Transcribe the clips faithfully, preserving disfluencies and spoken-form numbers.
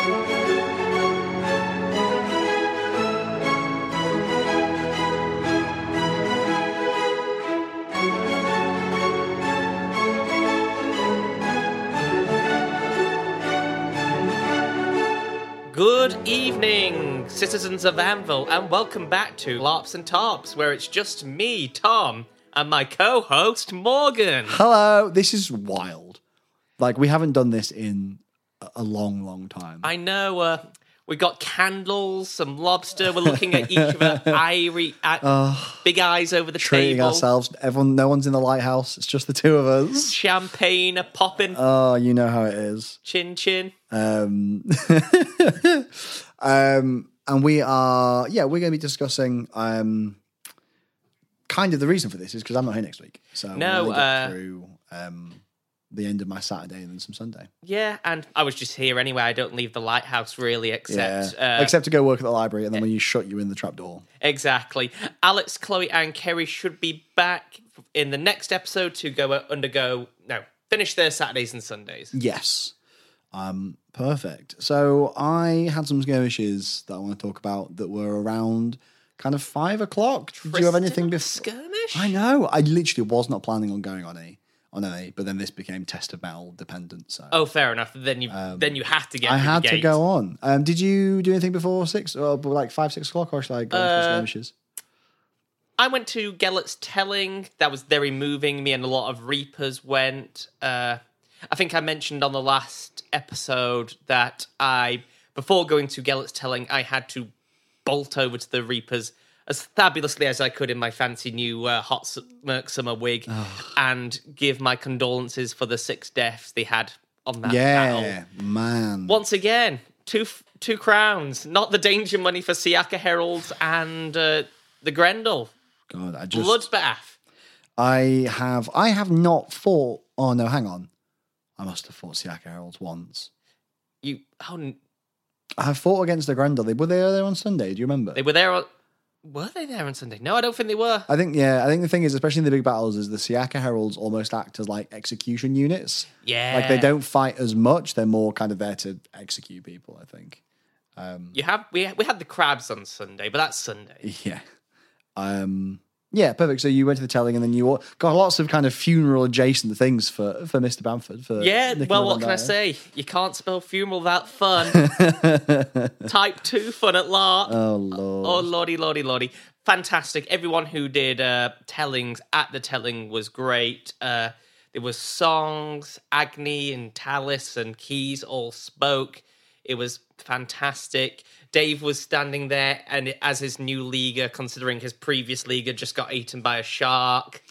Good evening, citizens of Anvil, and welcome back to LARPs and Tarps, where it's just me, Tom, and my co-host, Morgan. Hello, this is wild. Like, we haven't done this in a long, long time. I know, uh, we got candles, some lobster, we're looking at each of our irie, uh, uh, big eyes over the treating table. ourselves. Everyone, no one's in the lighthouse. It's just the two of us. Champagne, a popping. Oh, you know how it is. Chin chin. Um, um, and we are, yeah, we're going to be discussing um, kind of the reason for this is because I'm not here next week. So no, we're going to get uh, through um, the end of my Saturday and then some Sunday. Yeah, and I was just here anyway. I don't leave the lighthouse really, except yeah. uh, except to go work at the library, and then when you shut you in the trapdoor. Exactly. Alex, Chloe, and Kerry should be back in the next episode to go undergo no finish their Saturdays and Sundays. Yes. Um, perfect. So I had some skirmishes that I want to talk about that were around kind of five o'clock. Did you have anything before? Skirmish? I know. I literally was not planning on going on any, on any, but then this became Test of Metal dependent. So oh, fair enough. Then you um, then you had to get. I through had the to gate. go on. Um, did you do anything before six or like five, six o'clock, or should I go uh, for skirmishes? I went to Gellert's Telling. That was very moving. Me and a lot of Reapers went. Uh, I think I mentioned on the last episode that I, before going to Gellert's Telling, I had to bolt over to the Reapers as fabulously as I could in my fancy new uh, hot Merc Summer wig oh. and give my condolences for the six deaths they had on that yeah, battle. Man. Once again, two two crowns, not the danger money for Siaka Heralds and uh, the Grendel. God, I just... Bloodbath. I have, I have not fought... Oh, no, hang on. I must have fought Siaka Heralds once. You, oh, I have fought against the Grendel. They were they there on Sunday? Do you remember? They were there. On, were they there on Sunday? No, I don't think they were. I think yeah. I think the thing is, especially in the big battles, is the Siaka Heralds almost act as like execution units. Yeah, like they don't fight as much. They're more kind of there to execute people. I think. Um, you have we we had the crabs on Sunday, but that's Sunday. Yeah. Um. Yeah, perfect. So you went to the Telling, and then you got lots of kind of funeral adjacent things for, for Mister Bamford. For yeah, Nicola well, what Van can I say? You can't spell funeral without fun. Type two fun at LARP. Oh lord. Oh lordy, lordy, lordy. Fantastic. Everyone who did uh, tellings at the Telling was great. Uh, there was songs. Agni and Talis and Keys all spoke. It was fantastic. Dave was standing there, and as his new leaguer, considering his previous leaguer just got eaten by a shark.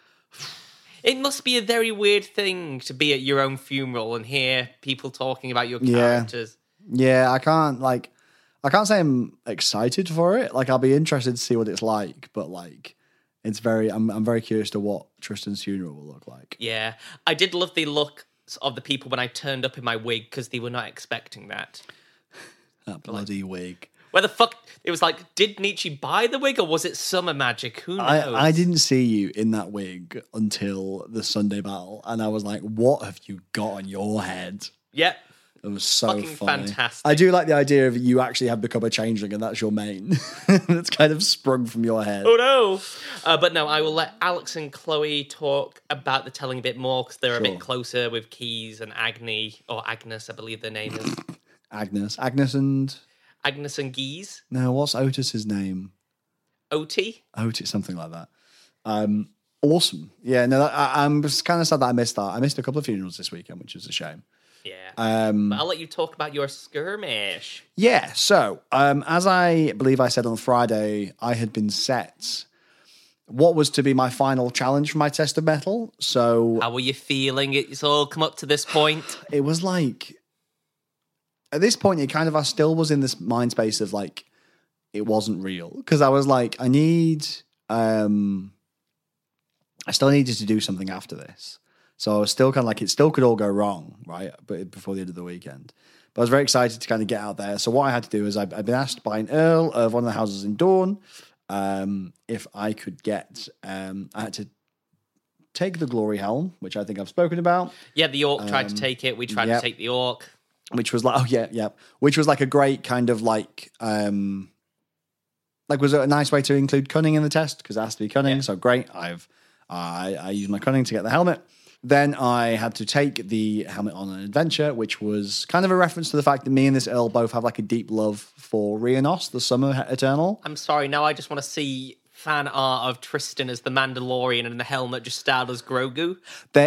It must be a very weird thing to be at your own funeral and hear people talking about your characters. Yeah, yeah I can't, like, I can't say I'm excited for it. Like, I'll be interested to see what it's like, but, like, it's very, I'm, I'm very curious to what Tristan's funeral will look like. Yeah, I did love the look of the people when I turned up in my wig, because they were not expecting that. That bloody like, wig. Where the fuck... It was like, did Nietzsche buy the wig, or was it summer magic? Who knows? I, I didn't see you in that wig until the Sunday battle, and I was like, what have you got on your head? Yep. It was so fucking funny. Fantastic. I do like the idea of you actually have become a changeling, and that's your main. It's kind of sprung from your head. Oh, no. Uh, but no, I will let Alex and Chloe talk about the Telling a bit more, because they're sure. a bit closer with Keys and Agni, or Agnes, I believe their name is. Agnes. Agnes and... Agnes and Geese. No, what's Otis's name? Oti? Otis, something like that. Um, awesome. Yeah, no, that, I, I'm just kind of sad that I missed that. I missed a couple of funerals this weekend, which is a shame. Yeah. Um, but I'll let you talk about your skirmish. Yeah, so, um, as I believe I said on Friday, I had been set what was to be my final challenge for my Test of Metal. So... How were you feeling? It's all come up to this point. It was like... At this point, it kind of, I still was in this mind space of like, it wasn't real. Because I was like, I need, um, I still needed to do something after this. So I was still kind of like, it still could all go wrong, right? But before the end of the weekend. But I was very excited to kind of get out there. So what I had to do is I've, I've been asked by an earl of one of the houses in Dawn um, if I could get, um, I had to take the Glory Helm, which I think I've spoken about. Yeah, the Orc tried um, to take it. We tried yep. to take the Orc. which was like, oh yeah, yeah, which was like a great kind of like, um, like was a nice way to include cunning in the test because it has to be cunning. Yeah. So great, I've I, I used my cunning to get the helmet. Then I had to take the helmet on an adventure, which was kind of a reference to the fact that me and this Earl both have like a deep love for Rhiannos, the Summer Eternal. I'm sorry, now I just want to see fan art of Tristan as the Mandalorian and the helmet just styled as Grogu. There,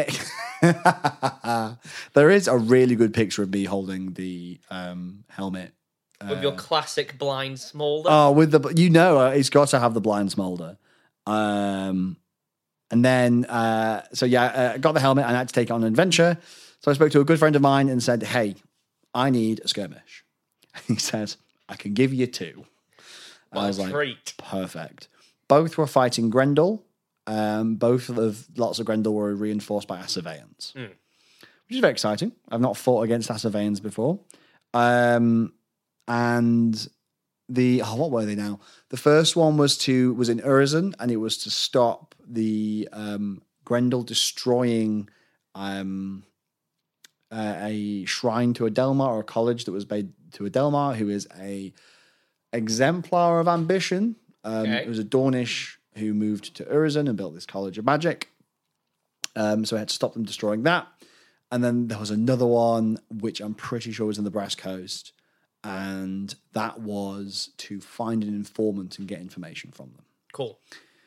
there is a really good picture of me holding the um, helmet. With your classic blind smolder. Oh, with the you know, uh, it's got to have the blind smolder. Um, and then, uh, so yeah, uh, I got the helmet and I had to take it on an adventure. So I spoke to a good friend of mine and said, "Hey, I need a skirmish." And he says, "I can give you two." What I was a like, treat. "Perfect." Both were fighting Grendel. Um, both of the lots of Grendel were reinforced by Assaveans, Mm. which is very exciting. I've not fought against Assaveans before. Um, and the oh, what were they now? The first one was to was in Urizen, and it was to stop the um, Grendel destroying um, uh, a shrine to Adelmar or a college that was made to Adelmar, who is a exemplar of ambition. Um, Okay. It was a Dornish who moved to Urizen and built this college of magic. Um, so I had to stop them destroying that. And then there was another one, which I'm pretty sure was in the Brass Coast. And that was to find an informant and get information from them. Cool.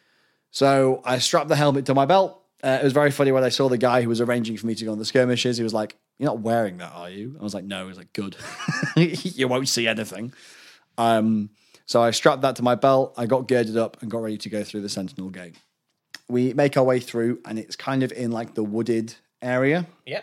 So I strapped the helmet to my belt. Uh, it was very funny when I saw the guy who was arranging for me to go on the skirmishes. He was like, "You're not wearing that, are you?" I was like, "No." He was like, "Good." You won't see anything. Um, so I strapped that to my belt. I got girded up and got ready to go through the Sentinel Gate. We make our way through, and it's kind of in like the wooded area. Yep.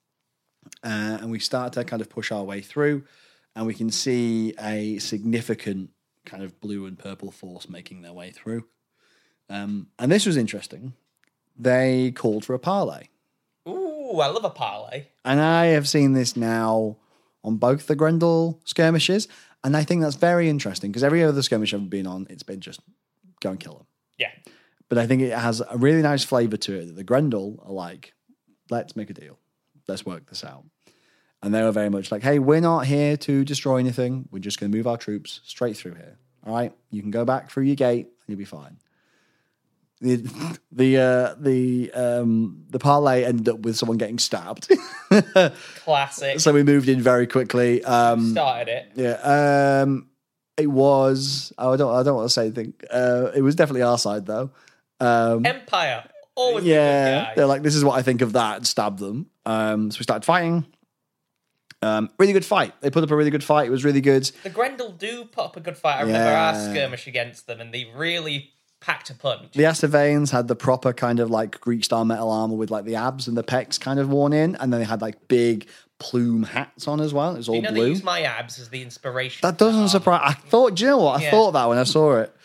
Uh, and we start to kind of push our way through, and we can see a significant kind of blue and purple force making their way through. Um, and this was interesting. They called for a parley. Ooh, I love a parlay. And I have seen this now on both the Grendel skirmishes, and I think that's very interesting because every other skirmish I've been on, it's been just go and kill them. Yeah. But I think it has a really nice flavour to it that the Grendel are like, let's make a deal. Let's work this out. And they were very much like, hey, we're not here to destroy anything. We're just going to move our troops straight through here. All right? You can go back through your gate and you'll be fine. The the uh, the um, the parlay ended up with someone getting stabbed. Classic. So we moved in very quickly. Um, Started it. yeah. Um, it was, oh, I don't I don't want to say anything. Uh, it was definitely our side, though. Um, Empire. Always yeah, the good guy. they're like, this is what I think of that, and stab them. Um, so we started fighting. Um, really good fight. They put up a really good fight. It was really good. The Grendel do put up a good fight. I remember Yeah. our skirmish against them, and they really packed a punch. The Assaveans had the proper kind of like Greek style metal armor with like the abs and the pecs kind of worn in, and then they had like big plume hats on as well. It was all You know, they blue. use my abs as the inspiration. That doesn't Um, surprise. I thought, do you know what? I Yeah. thought that when I saw it.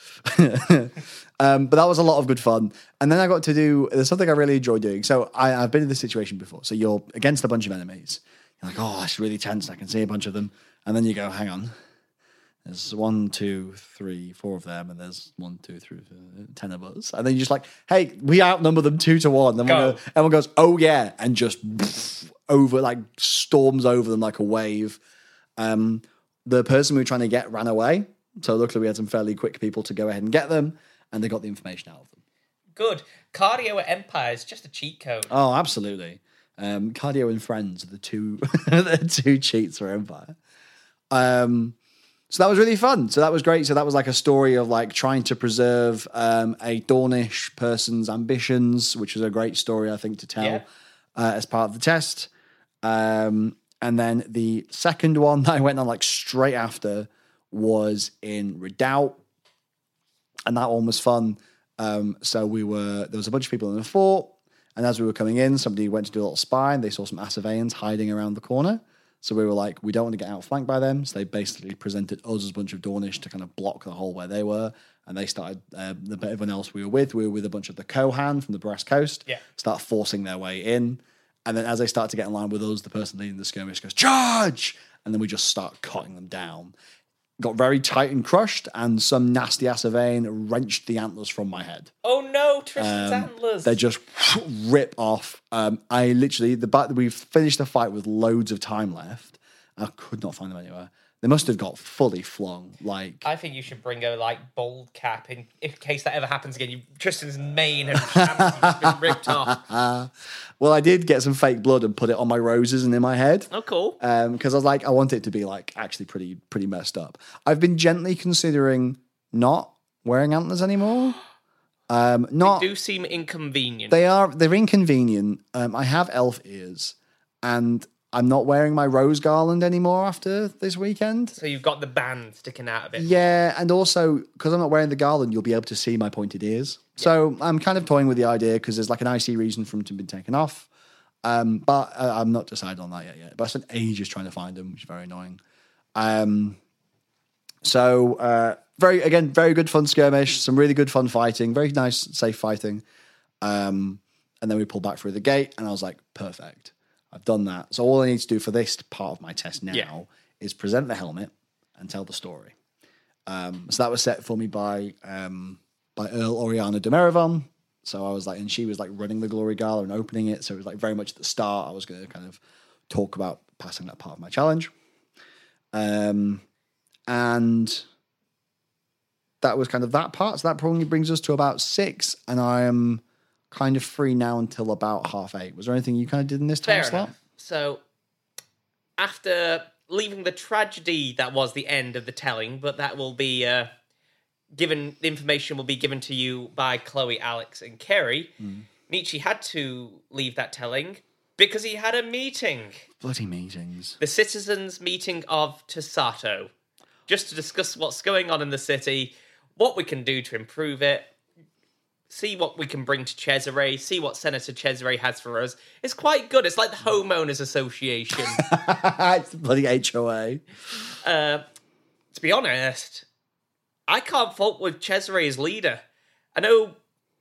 um, but that was a lot of good fun. And then I got to do there's something I really enjoy doing. So I, I've been in this situation before. So you're against a bunch of enemies. You're like, oh, it's really tense. I can see a bunch of them. And then you go, hang on. There's one, two, three, four of them, and there's one, two, three, uh, ten of us. And then you're just like, hey, we outnumber them two to one. Then Go. everyone goes, oh yeah, and just over, like storms over them like a wave. Um, the person we were trying to get ran away. So luckily we had some fairly quick people to go ahead and get them, and they got the information out of them. Good. Cardio at Empire is just a cheat code. Oh, absolutely. Um, Cardio and Friends are the two, the two cheats for Empire. Um, so that was really fun. So that was great. So that was like a story of like trying to preserve um, a Dornish person's ambitions, which was a great story, I think, to tell Yeah. uh, as part of the test. Um, and then the second one that I went on like straight after was in Redoubt, and that one was fun. Um, so we were there was a bunch of people in the fort, and as we were coming in, somebody went to do a little spy, and they saw some Assaveans hiding around the corner. So we were like, we don't want to get outflanked by them. So they basically presented us as a bunch of Dornish to kind of block the hole where they were. And they started, uh, the everyone else we were with, we were with a bunch of the Kohan from the Brass Coast, Yeah. start forcing their way in. And then as they start to get in line with us, the person leading the skirmish goes, charge! And then we just start cutting them down. Got very tight and crushed, and some nasty Assavean wrenched the antlers from my head. Oh no, Tristan's Um, antlers. They just rip off. Um, I literally, the we finished the fight with loads of time left, I could not find them anywhere. They must have got fully flung. Like, I think you should bring a like bold cap in, in case that ever happens again. You, Tristan's mane and shanty's been ripped off. well, I did get some fake blood and put it on my roses and in my head. Oh, cool. Because I was like, I want it to be like actually pretty pretty messed up. I've been gently considering not wearing antlers anymore. Um, not They do seem inconvenient. they are they're inconvenient. Um, I have elf ears, and I'm not wearing my rose garland anymore after this weekend. So you've got the band sticking out of it. Yeah, and also because I'm not wearing the garland, you'll be able to see my pointed ears. Yeah. So I'm kind of toying with the idea because there's like an icy reason for them to be taken off. Um, but uh, I'm not decided on that yet. yet. But I spent ages trying to find them, which is very annoying. Um, so uh, very again, very good fun skirmish. Some really good fun fighting. Very nice, safe fighting. Um, and then we pulled back through the gate, and I was like, perfect. I've done that. So all I need to do for this part of my test now yeah. is present the helmet and tell the story. Um, so that was set for me by um, by Earl Oriana de Merivon. So I was like, and she was like running the Glory Gala and opening it. So it was like very much at the start. I was going to kind of talk about passing that part of my challenge. Um, and that was kind of that part. So that probably brings us to about six. And I am kind of free now until about half eight. Was there anything you kind of did in this time Fair slot? enough. So after leaving the tragedy that was the end of the telling, but that will be uh, given, the information will be given to you by Chloe, Alex, and Kerry. Mm. Nietzsche had to leave that telling because he had a meeting. Bloody meetings. The citizens' meeting of Tasato, just to discuss what's going on in the city, what we can do to improve it, see what we can bring to Cesare, see what Senator Cesare has for us. It's quite good. It's like the Homeowners Association. It's the bloody H O A. Uh, to be honest, I can't fault with Cesare as leader. I know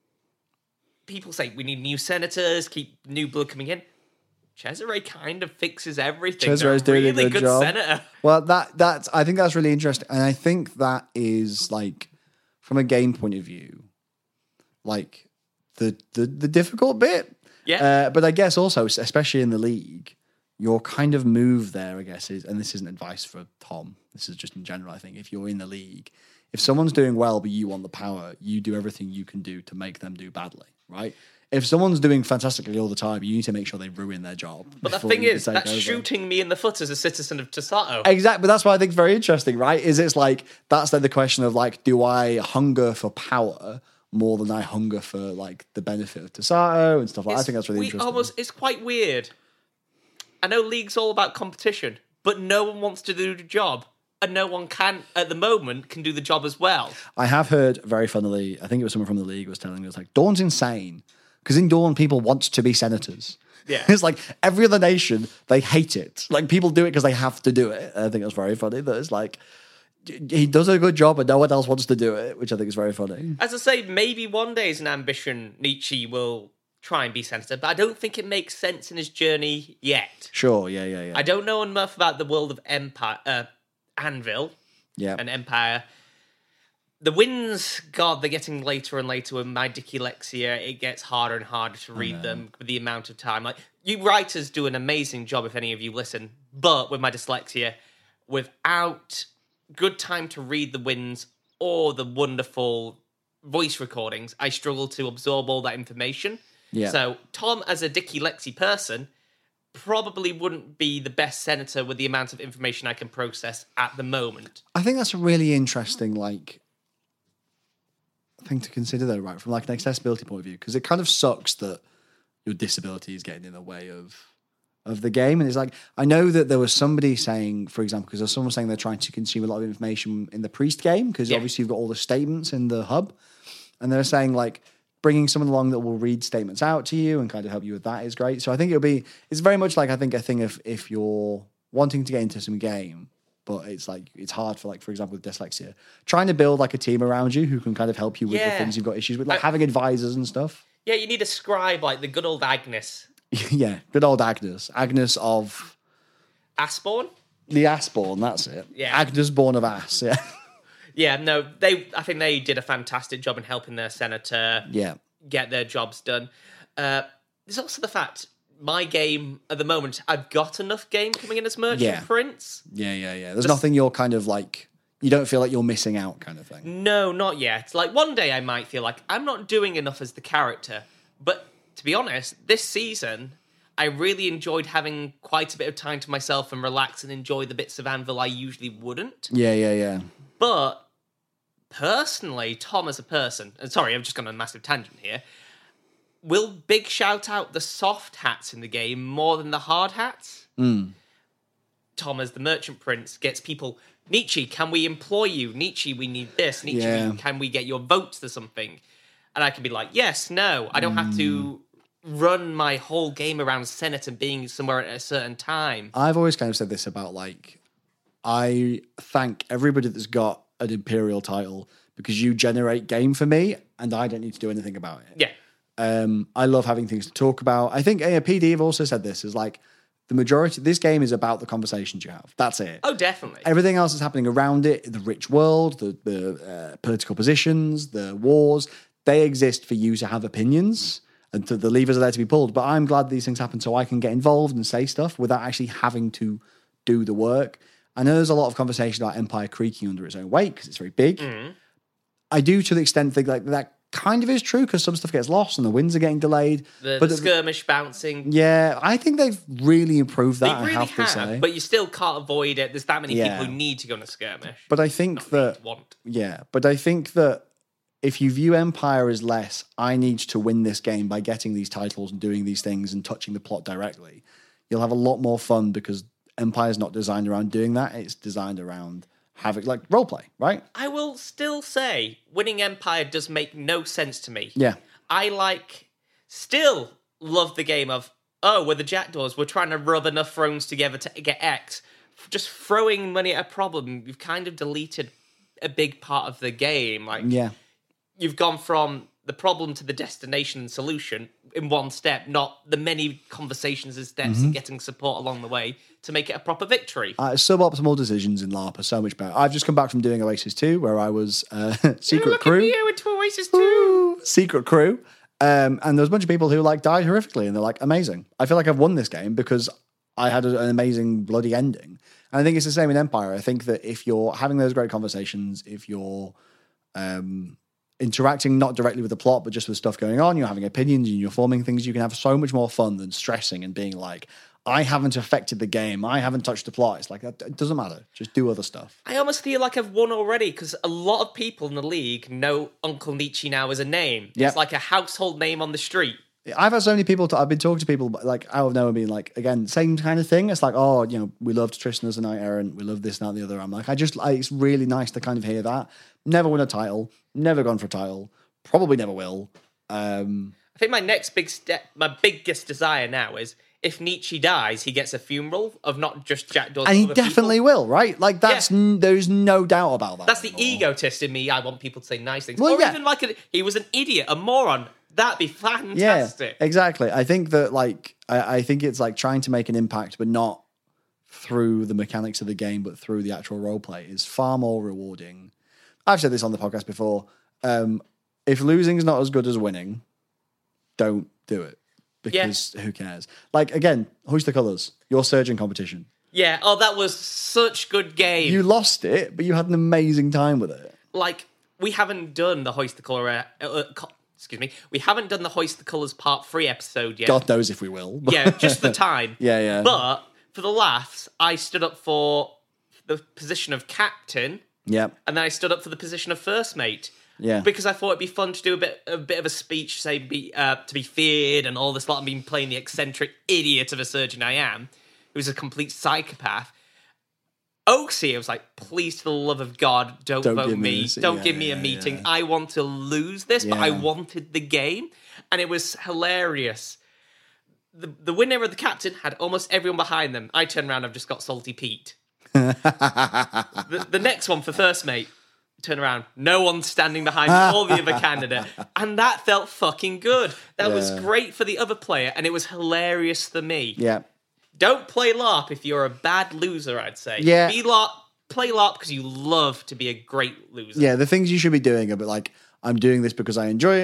people say we need new senators, keep new blood coming in. Cesare kind of fixes everything. Cesare's doing really a good, good job. Senator. Well, that that's I think that's really interesting, and I think that is like from a game point of view, like the the, the difficult bit. Yeah. Uh, but I guess also, especially in the league, your kind of move there, I guess, is, and this isn't advice for Tom. This is just in general. I think if you're in the league, if someone's doing well but you want the power, you do everything you can do to make them do badly, right? If someone's doing fantastically all the time, you need to make sure they ruin their job. But the before thing you is, take that's over. shooting me in the foot as a citizen of Tasato. Exactly, but that's what I think is very interesting, right? Is it's like, that's then the question of like, do I hunger for power more than I hunger for like the benefit of Tasato and stuff like that? I think that's really we interesting. Almost, it's quite weird. I know League's all about competition, but no one wants to do the job. And no one can, at the moment, can do the job as well. I have heard very funnily, I think it was someone from the league was telling me, it was like, Dawn's insane. Because in Dawn, people want to be senators. Yeah. It's like every other nation, they hate it. Like people do it because they have to do it. I think that's very funny. That it's like, he does a good job and no one else wants to do it, which I think is very funny. As I say, maybe one day is an ambition Nietzsche will try and be senator, but I don't think it makes sense in his journey yet. Sure, yeah, yeah, yeah. I don't know enough about the world of Empire, uh, Anvil yeah. and Empire. The wins, God, they're getting later and later with my Dickielexia. It gets harder and harder to read them with the amount of time. Like, you writers do an amazing job if any of you listen, but with my dyslexia, without good time to read the wins or the wonderful voice recordings, I struggle to absorb all that information. Yeah. So Tom, as a Dickielexia person, probably wouldn't be the best senator with the amount of information I can process at the moment. I think that's a really interesting, like, thing to consider though, right? From like an accessibility point of view, because it kind of sucks that your disability is getting in the way of of the game. And it's like, I know that there was somebody saying, for example, because there's someone saying they're trying to consume a lot of information in the Priest game, because yeah. obviously you've got all the statements in the hub, and they're saying like bringing someone along that will read statements out to you and kind of help you with that is great. So I think it'll be, it's very much like, I think a thing of if you're wanting to get into some game, but it's like, it's hard for like, for example, with dyslexia, trying to build like a team around you who can kind of help you with yeah. the things you've got issues with, like I, having advisors and stuff. Yeah, you need a scribe like the good old Agnes. Yeah, good old Agnes. Agnes of... Asborn? The Asborn, that's it. Yeah. Agnes born of Ass, yeah. Yeah, no, they. I think they did a fantastic job in helping their senator yeah. get their jobs done. Uh, there's also the fact, my game at the moment, I've got enough game coming in as Merchant Yeah. Prince. Yeah, yeah, yeah. There's Just- nothing you're kind of like, you don't feel like you're missing out kind of thing. No, not yet. Like, one day I might feel like I'm not doing enough as the character. But to be honest, this season, I really enjoyed having quite a bit of time to myself and relax and enjoy the bits of Anvil I usually wouldn't. Yeah, yeah, yeah. But personally, Tom as a person, and sorry, I've just gone on a massive tangent here, will big shout out the soft hats in the game more than the hard hats. Mm. Tom as the Merchant Prince gets people, Nietzsche, can we employ you? Nietzsche, we need this. Nietzsche, Yeah. can we get your votes to something? And I can be like, yes, no. I don't have to run my whole game around Senate and being somewhere at a certain time. I've always kind of said this about like, I thank everybody that's got an Imperial title because you generate game for me and I don't need to do anything about it. Yeah. Um, I love having things to talk about. I think A P D have also said this is like the majority. This game is about the conversations you have. That's it. Oh, definitely. Everything else is happening around it. The rich world, the the uh, political positions, the wars. They exist for you to have opinions, and to, the levers are there to be pulled. But I'm glad these things happen so I can get involved and say stuff without actually having to do the work. I know there's a lot of conversation about Empire creaking under its own weight because it's very big. Mm. I do, to the extent think like that kind of is true because some stuff gets lost and the winds are getting delayed. The, but the skirmish bouncing. yeah, I think they've really improved that. They really I have, to have, say. but you still can't avoid it. There's that many Yeah. people who need to go on a skirmish. But I think that Want. yeah, but I think that if you view Empire as less, I need to win this game by getting these titles and doing these things and touching the plot directly. You'll have a lot more fun because Empire's not designed around doing that. It's designed around having like role play, right? I will still say winning Empire does make no sense to me. Yeah. I like, still love the game of, oh, we're the Jackdaws, we're trying to rub enough thrones together to get X. Just throwing money at a problem, you've kind of deleted a big part of the game. Like, Yeah. you've gone from the problem to the destination and solution in one step, not the many conversations and steps Mm-hmm. and getting support along the way to make it a proper victory. Uh, suboptimal decisions in LARP are so much better. I've just come back from doing Oasis two, where I was uh, secret Look crew. at you into Oasis two. Ooh, secret crew. Um, and there was a bunch of people who like died horrifically, and they're like, amazing. I feel like I've won this game because I had a, an amazing bloody ending. And I think it's the same in Empire. I think that if you're having those great conversations, if you're um, interacting not directly with the plot, but just with stuff going on, you're having opinions and you're forming things, you can have so much more fun than stressing and being like, I haven't affected the game. I haven't touched the plot. It's like, that it doesn't matter. Just do other stuff. I almost feel like I've won already because a lot of people in the league know Uncle Nietzsche now as a name. Yep. It's like a household name on the street. I've had so many people, to, I've been talking to people like out of nowhere being like, again, same kind of thing. It's like, oh, you know, we loved Tristan as a knight errant. We love this, that, and the other. I'm like, I just, I, it's really nice to kind of hear that. Never won a title. Never gone for a title. Probably never will. Um, I think my next big step, my biggest desire now is if Nietzsche dies, he gets a funeral of not just Jackdaws. and he but other definitely people. will, right? Like that's, Yeah. n- there's no doubt about that. That's the anymore. egotist in me. I want people to say nice things. Well, or yeah. even like a, he was an idiot, a moron. That'd be Yeah, fantastic. exactly. I think that like, I, I think it's like trying to make an impact, but not through the mechanics of the game, but through the actual role play is far more rewarding. I've said this on the podcast before. Um, if losing is not as good as winning, don't do it because who cares? Like again, hoist the colours. Your surgeon competition. Yeah. Oh, that was such good game. You lost it, but you had an amazing time with it. like we haven't done the hoist the color. Uh, uh, co- excuse me. We haven't done the hoist the colors part three episode yet. God knows if we will. Yeah, just the time. Yeah, yeah. But for the laughs, I stood up for the position of captain, Yep. and then I stood up for the position of first mate. Yeah. Because I thought it'd be fun to do a bit, a bit of a speech, say, be uh, to be feared and all this lot. I've been playing the eccentric idiot of a surgeon I am, who's a complete psychopath. Oaksy, I was like, please, for the love of God, don't, Don't vote give me me. this. Don't Yeah, give me yeah, a meeting. yeah. I want to lose this, but I Yeah. wanted the game. And it was hilarious. The, the winner of the captain had almost everyone behind them. I turned around, I've just got Salty Pete. the, the next one for first mate, turn around, no one standing behind all the other candidate. And that felt fucking good. That was Yeah. great for the other player, and it was hilarious for me. Yeah. Don't play LARP if you're a bad loser, I'd say. Yeah. Be LARP, play LARP because you love to be a great loser. Yeah, the things you should be doing are but like, I'm doing this because I enjoy it.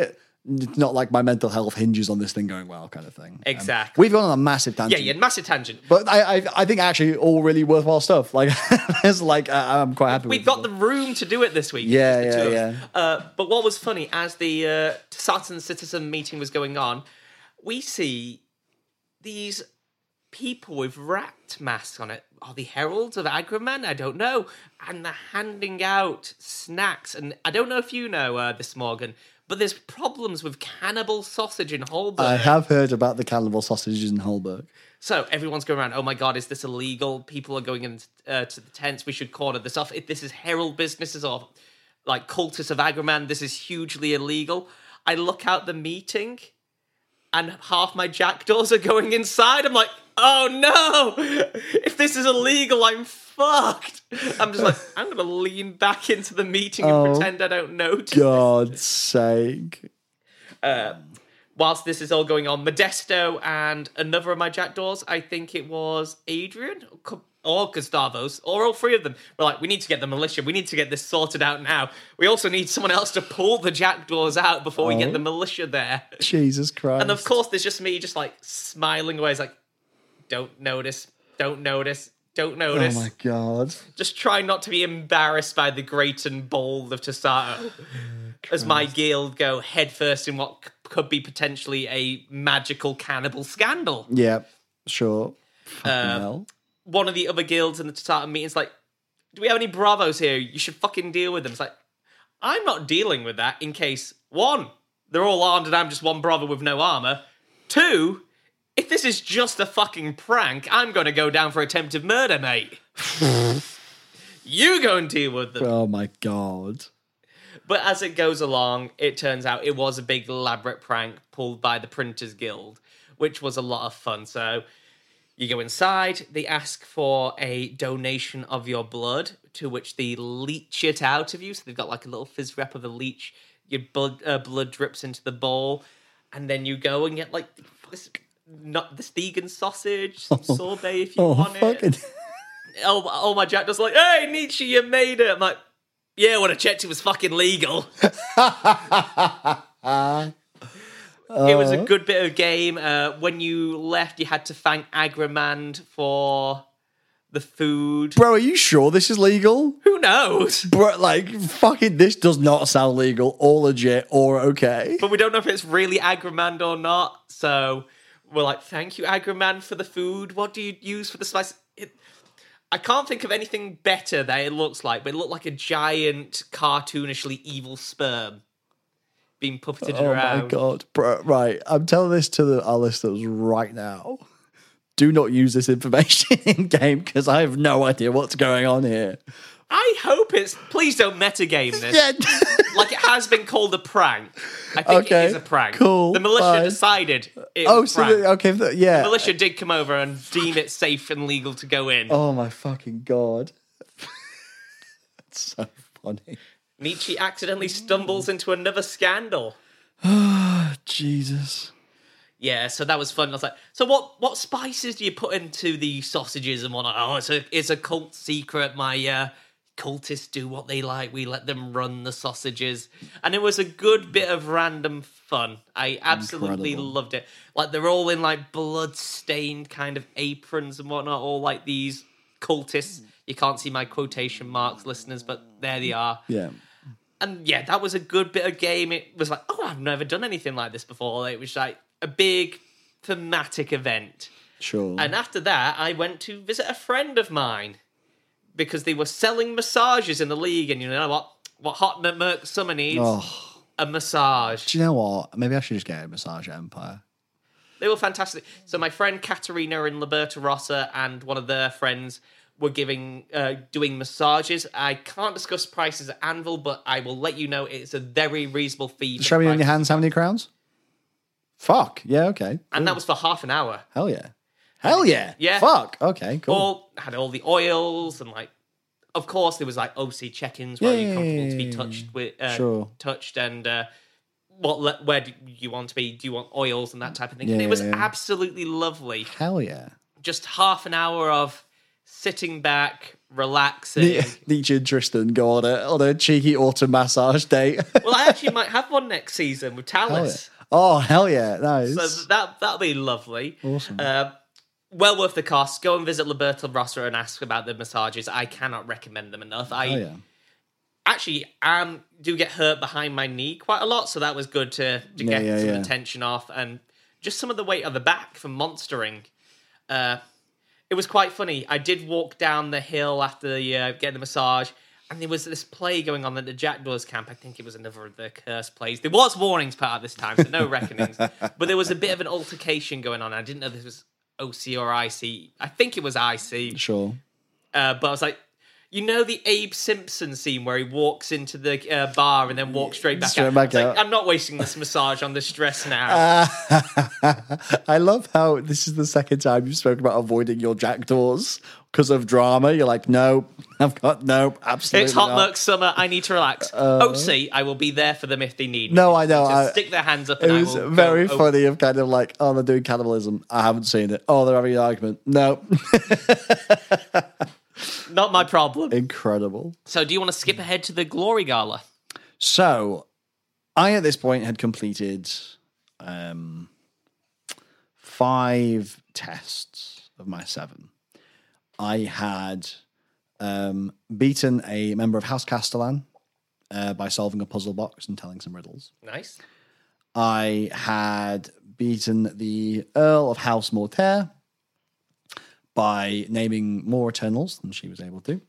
it's not like my mental health hinges on this thing going well, kind of thing. Exactly. Um, we've gone on a massive Yeah, tangent. yeah, massive tangent. But I, I, I think actually all really worthwhile stuff. Like, there's like, uh, I'm quite happy. We've with got it. the room to do it this week. Yeah, just the two yeah, of us. yeah. Uh, but what was funny, as the uh, Saturn Citizen meeting was going on, we see these people with rat masks on it. Are the heralds of Agraman? I don't know. And they're handing out snacks. And I don't know if you know uh, this, Morgan, but there's problems with cannibal sausage in Holberg. I have heard about the cannibal sausages in Holberg. So everyone's going around, oh my God, is this illegal? People are going into uh, to the tents. We should corner this off. If this is herald businesses or like cultists of Agraman, this is hugely illegal. I look out the meeting and half my jackdaws are going inside. I'm like, oh no! If this is illegal, I'm fucked. I'm just like, I'm going to lean back into the meeting and Oh, pretend I don't notice. God's sake. Uh, whilst this is all going on, Modesto and another of my jackdaws, I think it was Adrian or Gustavos, or all three of them, were like, we need to get the militia. We need to get this sorted out now. We also need someone else to pull the jackdaws out before we Oh. get the militia there. Jesus Christ. And of course, there's just me just like smiling away. It's like, don't notice, don't notice, don't Oh notice. my God. Just try not to be embarrassed by the great and bold of Tasato. As my guild go headfirst in what c- could be potentially a magical cannibal scandal. Yeah, sure. Fucking Uh, hell. One of the other guilds in the Tasato meeting's like, do we have any bravos here? You should fucking deal with them. It's like, I'm not dealing with that in case, one, they're all armed and I'm just one bravo with no armor. Two, if this is just a fucking prank, I'm going to go down for attempted murder, mate. You go and deal with them. Oh my God. But as it goes along, it turns out it was a big elaborate prank pulled by the Printers Guild, which was a lot of fun. So you go inside, they ask for a donation of your blood, to which they leech it out of you. So they've got like a little fizz wrap of a leech. Your blood, uh, blood drips into the bowl, and then you go and get like this, not this vegan sausage, some sorbet if you Oh, want fucking. it. Oh, oh, my Jack does like, hey, Nietzsche, you made it. I'm like, yeah, when I checked, it was fucking legal. It was a good bit of game. Uh, when you left, you had to thank Agramand for the food. Bro, are you sure this is legal? Who knows? Bro, like, fucking, this does not sound legal or legit or okay. But we don't know if it's really Agramand or not. So we're like, thank you, Agramand, for the food. What do you use for the spice? It, I can't think of anything better that it looks like, but it looked like a giant, cartoonishly evil sperm being puppeted Oh around. my God. Bro, right, I'm telling this to the, our listeners right now. Do not use this information in game because I have no idea what's going on here. I hope it's... Please don't metagame this. Yeah. Like, it has been called a prank. I think Okay, it is a prank. cool, The militia fine. decided it Oh, was a so prank. the, okay, the, yeah. The militia did come over and deem it safe and legal to go in. Oh my fucking God. That's so funny. Nietzsche accidentally stumbles into another scandal. Jesus. Yeah, so that was fun. I was like, so what what spices do you put into the sausages and whatnot? Oh, it's a, it's a cult secret. My uh, cultists do what they like. We let them run the sausages. And it was a good bit of random fun. I absolutely Incredible. loved it. Like, they're all in, like, blood-stained kind of aprons and whatnot, all like these cultists. You can't see my quotation marks, listeners, but there they are. Yeah. And yeah, that was a good bit of game. It was like, oh, I've never done anything like this before. It was like a big thematic event. Sure. And after that, I went to visit a friend of mine because they were selling massages in the league. And you know what? What Hot Merc Summer needs? Oh. A massage. Do you know what? Maybe I should just get a massage at Empire. They were fantastic. So my friend Katerina and Liberta Rossa and one of their friends were giving, uh, doing massages. I can't discuss prices at Anvil, but I will let you know it's a very reasonable fee. for Show the me on price. your hands how many crowns? Fuck. Yeah, okay. And that was for half an hour. Hell yeah. Hell yeah. Yeah. Fuck. Okay, cool. All had all the oils and like, of course there was like O C check-ins where you're comfortable to be Yay. touched with, uh, Sure. touched and uh, what le- where do you want to be? Do you want oils and that type of thing? Yeah, and it was yeah, yeah. absolutely lovely. Hell yeah. Just half an hour of sitting back, relaxing. Ne- Nietzsche and Tristan go on a, on a cheeky autumn massage date. Well, I actually might have one next season with Hell yeah. Tallis. Oh, hell yeah. Nice. So that, that'll be lovely. Awesome. Uh, well worth the cost. Go and visit Liberto Rossa and ask about the massages. I cannot recommend them enough. I oh, yeah. actually um, do get hurt behind my knee quite a lot, so that was good to, to Yeah, get yeah, some yeah. of the tension off. And just some of the weight of the back from monstering. Uh, it was quite funny. I did walk down the hill after the, uh, getting the massage, and there was this play going on at the Jackdaws camp. I think it was another of the cursed plays. There was warnings put out this time, so no reckonings. But there was a bit of an altercation going on. I didn't know this was O C or I C. I think it was I C. Sure. Uh, but I was like, you know the Abe Simpson scene where he walks into the uh, bar and then walks straight back Straight out? back I was out. like, I'm not wasting this massage on the stress now. I love how this is the second time you've spoken about avoiding your jackdaws because of drama. You're like, nope, I've got nope, absolutely It's hot not. milk summer. I need to relax. O C, I will be there for them if they need me. No, I know. Just I- stick their hands up It and was I will very go, oh, funny of kind of like, oh, they're doing cannibalism. I haven't seen it. Oh, they're having an argument. No. Not my problem. Incredible. So do you want to skip ahead to the Glory Gala? So, I at this point had completed um, five tests of my seven. I had um, beaten a member of House Castellan uh, by solving a puzzle box and telling some riddles. Nice. I had beaten the Earl of House Mortaire by naming more Eternals than she was able to.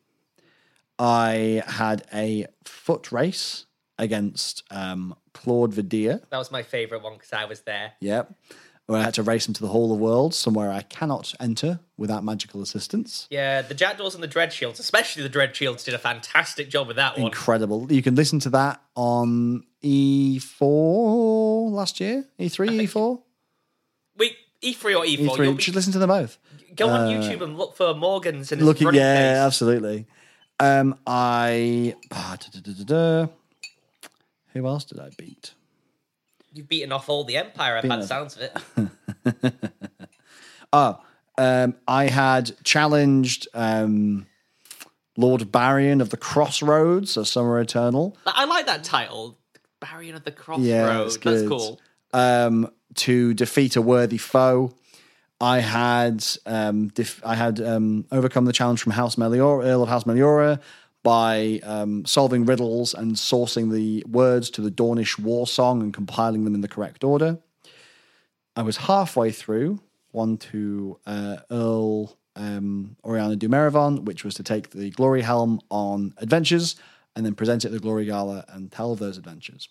I had a foot race against um, Claude Vidier. That was my favourite one because I was there. Yep. Where I had to race him to the Hall of Worlds, somewhere I cannot enter without magical assistance. Yeah, the Jackdaws and the Dreadshields, especially the Dreadshields, did a fantastic job with that one. Incredible. You can listen to that on E four last year, E three, E four. Wait, E three or E four? E three. You'll You be- should listen to them both. Go on YouTube and look for Morgans and his Looking, running yeah, pace. absolutely. Um, I. ah, da, da, da, da, da. Who else did I beat? You've beaten off all the Empire, by the off- sounds of it. Oh, um, I had challenged um, Lord Barrion of the Crossroads, a Summer Eternal. I like that title, Barrier of the Crossroads. Yeah, it's That's good. cool. Um, to defeat a worthy foe. I had um, def- I had um, overcome the challenge from House Meliora, Earl of House Meliora, by um, solving riddles and sourcing the words to the Dornish war song and compiling them in the correct order. I was halfway through one to uh, Earl um, Oriana Dumerivon, which was to take the Glory Helm on adventures and then present it at the Glory Gala and tell of those adventures.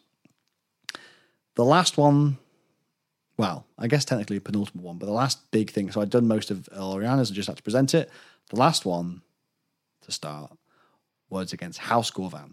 The last one, well, I guess technically a penultimate one, but the last big thing, so I'd done most of Earl Oriana's and just had to present it. The last one to start was against House Gorvan.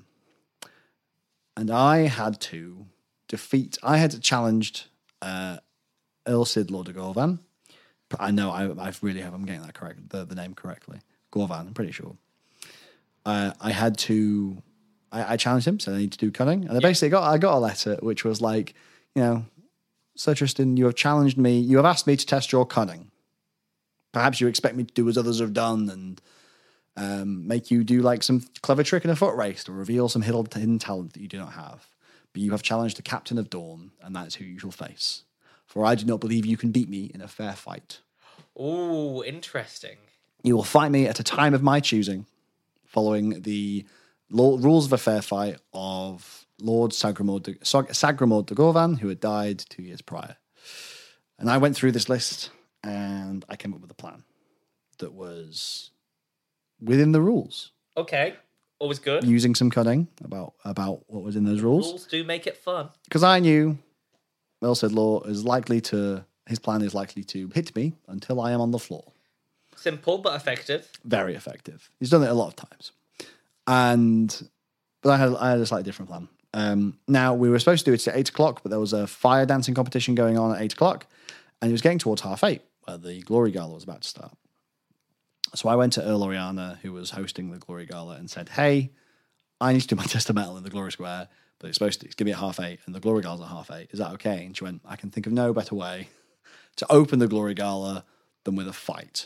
And I had to defeat, I had challenged uh, Earl Sid Lord of Gorvan. But I know I, I really hope I'm getting that correct, the, the name correctly. Gorvan, I'm pretty sure. Uh, I had to, I, I challenged him, so I need to do cunning. And I basically got, I got a letter which was like, you know, Sir Tristan, you have challenged me, you have asked me to test your cunning. Perhaps you expect me to do as others have done and um, make you do like some clever trick in a foot race to reveal some hidden, hidden talent that you do not have. But you have challenged the Captain of Dawn, and that is who you shall face. For I do not believe you can beat me in a fair fight. Ooh, interesting. You will fight me at a time of my choosing, following the law, rules of a fair fight of Lord Sagramord de, Sagramord de Gorvan, who had died two years prior. And I went through this list, and I came up with a plan that was within the rules, Okay, always good. using some cunning about about what was in those rules. Rules do make it fun. Because I knew Earl Sid Law is likely to, his plan is likely to hit me until I am on the floor. Simple but effective. Very effective. He's done it a lot of times. And, but I had, I had a slightly different plan. Um, now, we were supposed to do it at eight o'clock, but there was a fire dancing competition going on at eight o'clock, and it was getting towards half eight, where the Glory Gala was about to start. So I went to Earl Oriana, who was hosting the Glory Gala, and said, hey, I need to do my test of metal in the Glory Square, but it's supposed to, it's going to be at half eight, and the Glory Gala's at half eight. Is that okay? And she went, I can think of no better way to open the Glory Gala than with a fight.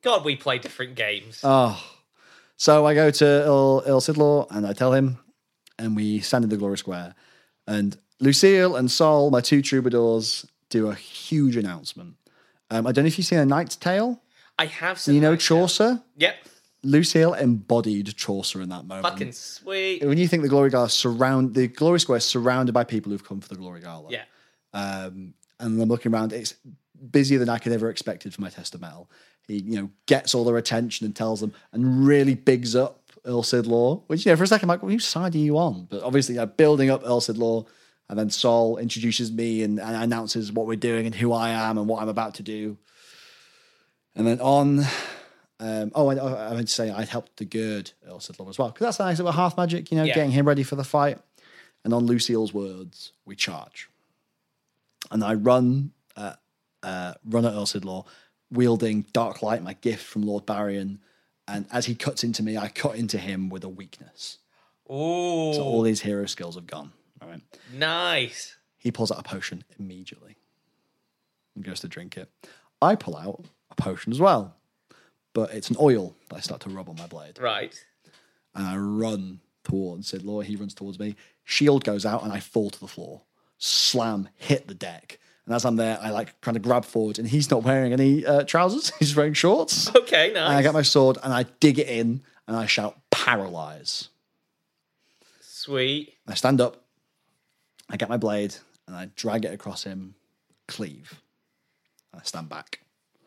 God, we play different games. Oh. So I go to Earl, Earl Sidlaw and I tell him, and we stand in the Glory Square. And Lucille and Sol, my two troubadours, do a huge announcement. Um, I don't know if you've seen A Knight's Tale. I have seen You know Knight's Tale. Chaucer? Yep. Lucille embodied Chaucer in that moment. Fucking sweet. When you think the Glory Gala surround the Glory Square is surrounded by people who've come for the Glory Gala. Yeah. Um, and I'm looking around, it's busier than I could ever expected for my Test of Metal. He, you know, gets all their attention and tells them and really bigs up Earl Sidlaw, which, you know, for a second, I'm like, well, whose side are you on? But obviously, yeah, building up Earl Sidlaw, and then Sol introduces me and, and announces what we're doing and who I am and what I'm about to do. And then on, um, oh, I, I meant to say I'd helped to gird Earl Sidlaw as well, because that's nice about Hearth Magic, you know, Yeah. getting him ready for the fight. And on Lucille's words, we charge. And I run, uh, uh, run at Earl Sidlaw, wielding Dark Light, my gift from Lord Barrion. And as he cuts into me, I cut into him with a weakness. Ooh. So all these hero skills have gone. All right. Nice. He pulls out a potion immediately and goes to drink it. I pull out a potion as well, but it's an oil that I start to rub on my blade. Right. And I run towards Sidlaw. He runs towards me. Shield goes out and I fall to the floor. Slam, hit the deck. And as I'm there, I like kind of grab forward, and he's not wearing any uh, trousers. He's wearing shorts. Okay, nice. And I get my sword and I dig it in and I shout, paralyze. Sweet. I stand up, I get my blade and I drag it across him, cleave. And I stand back.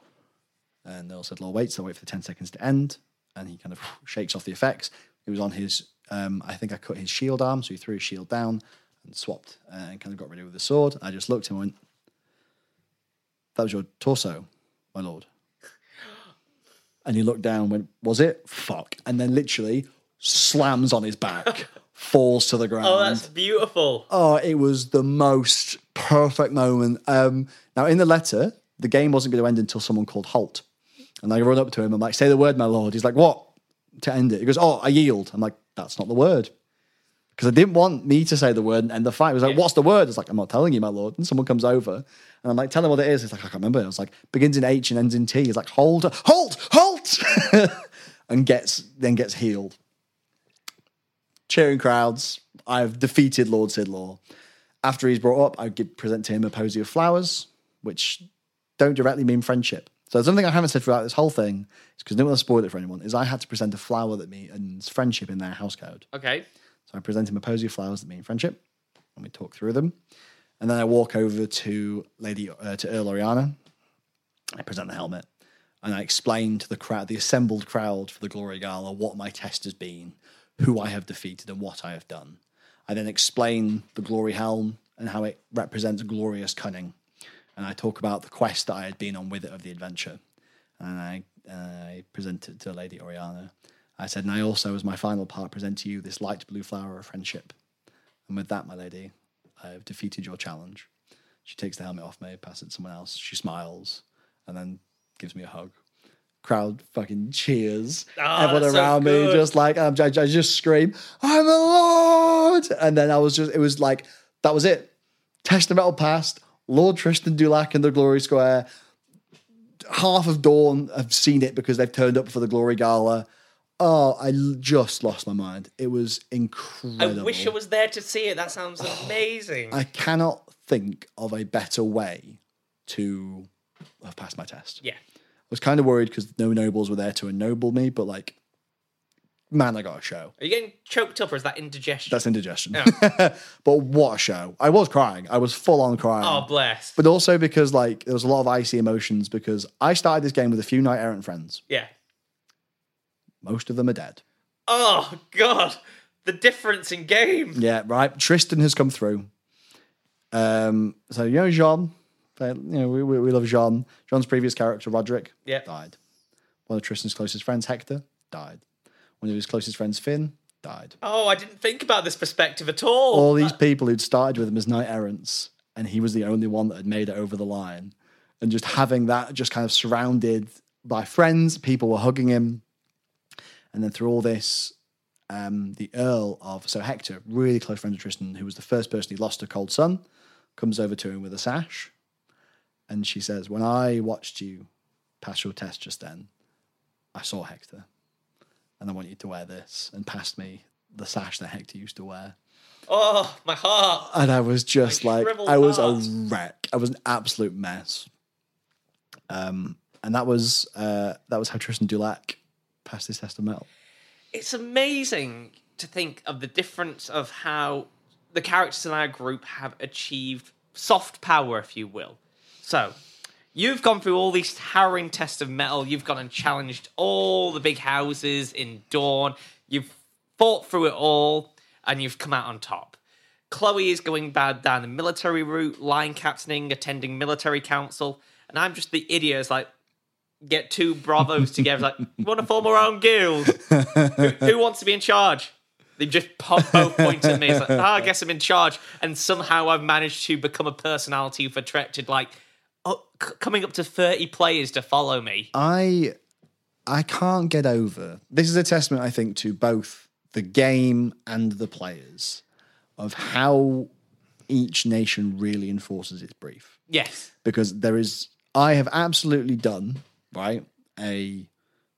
And Earl Sidlaw waits, so I wait for the ten seconds to end. And he kind of shakes off the effects. It was on his, um, I think I cut his shield arm, so he threw his shield down and swapped uh, and kind of got rid of the sword. I just looked at him and went, that was your torso, my lord. And he looked down and went, was it? Fuck. And then literally slams on his back, falls to the ground. Oh, that's beautiful. Oh, it was the most perfect moment. Um, now, in the letter, the game wasn't going to end until someone called halt. And I run up to him, I'm like, say the word, my lord. He's like, what? To end it. He goes, oh, I yield. I'm like, that's not the word. Because I didn't want me to say the word and end the fight. He was like, Yeah. what's the word? It's like, I'm not telling you, my lord. And someone comes over and I'm like, tell him what it is. He's like, I can't remember. I was like, begins in H and ends in T. He's like, hold, halt, halt! and gets then gets healed. Cheering crowds. I've defeated Lord Sidlaw. After he's brought up, I give, present to him a posy of flowers, which don't directly mean friendship. So something I haven't said throughout this whole thing, is because I don't want to spoil it for anyone, is I had to present a flower that means friendship in their house code. Okay. So I present him a posy of flowers that mean friendship, and we talk through them. And then I walk over to Lady uh, to Earl Oriana. I present the helmet, and I explain to the crowd, the assembled crowd for the Glory Gala, what my test has been, who I have defeated, and what I have done. I then explain the Glory Helm and how it represents glorious cunning. And I talk about the quest that I had been on with it of the adventure. And I, uh, I present it to Lady Oriana. I said, and I also, as my final part, present to you this light blue flower of friendship. And with that, my lady, I have defeated your challenge. She takes the helmet off me, passes it to someone else. She smiles and then gives me a hug. Crowd fucking cheers. Oh, Everyone that's so around me good. just like, I, I just scream, I'm a lord! And then I was just, it was like, that was it. Test of Metal passed. Lord Tristan Dulac in the Glory Square. Half of Dawn have seen it because they've turned up for the Glory Gala. Oh, I l- just lost my mind. It was I incredible. wish I was there to see it. That sounds amazing. I cannot think of a better way to have passed my test. yeah. I was kind of worried because no nobles were there to ennoble me, but like, man, I got a show. Are you getting choked up or is that indigestion? That's indigestion. Yeah. But what a show. I was crying. I was full on crying. Oh, bless. But also because like there was a lot of icy emotions because I started this game with a few knight errant friends. Yeah. Most of them are dead. Oh, God. The difference in game. Yeah, right. Tristan has come through. Um, so you know Jean, uh, you know we, we we love Jean. Jean's previous character Roderick, Yeah. died. One of Tristan's closest friends Hector died. One of his closest friends Finn died. Oh, I didn't think about this perspective at all. All these people who'd started with him as knight errants, and he was the only one that had made it over the line. And just having that, just kind of surrounded by friends, people were hugging him, and then through all this. Um, the Earl of, so Hector, really close friend of Tristan, who was the first person he lost to Cold Sun, comes over to him with a sash. And she says, when I watched you pass your test just then, I saw Hector, and I want you to wear this, and passed me the sash that Hector used to wear. Oh, my heart. And I was just My like, shriveled I was heart. a wreck. I was an absolute mess. Um, and that was uh, that was how Tristan Dulac passed his test of metal. It's amazing to think of the difference of how the characters in our group have achieved soft power, if you will. So, you've gone through all these towering tests of metal. You've gone and challenged all the big houses in Dawn. You've fought through it all, and you've come out on top. Chloe is going bad down the military route, line captaining, attending military council, and I'm just the idiot who's like, get two bravos together, like, you want to form our own guild? who, who wants to be in charge? They just pop, both point at me. It's like, oh, I guess I'm in charge. And somehow I've managed to become a personality who've attracted, like, oh, c- coming up to thirty players to follow me. I I can't get over. This is a testament, I think, to both the game and the players of how each nation really enforces its brief. Yes. Because there is, I have absolutely done, right, a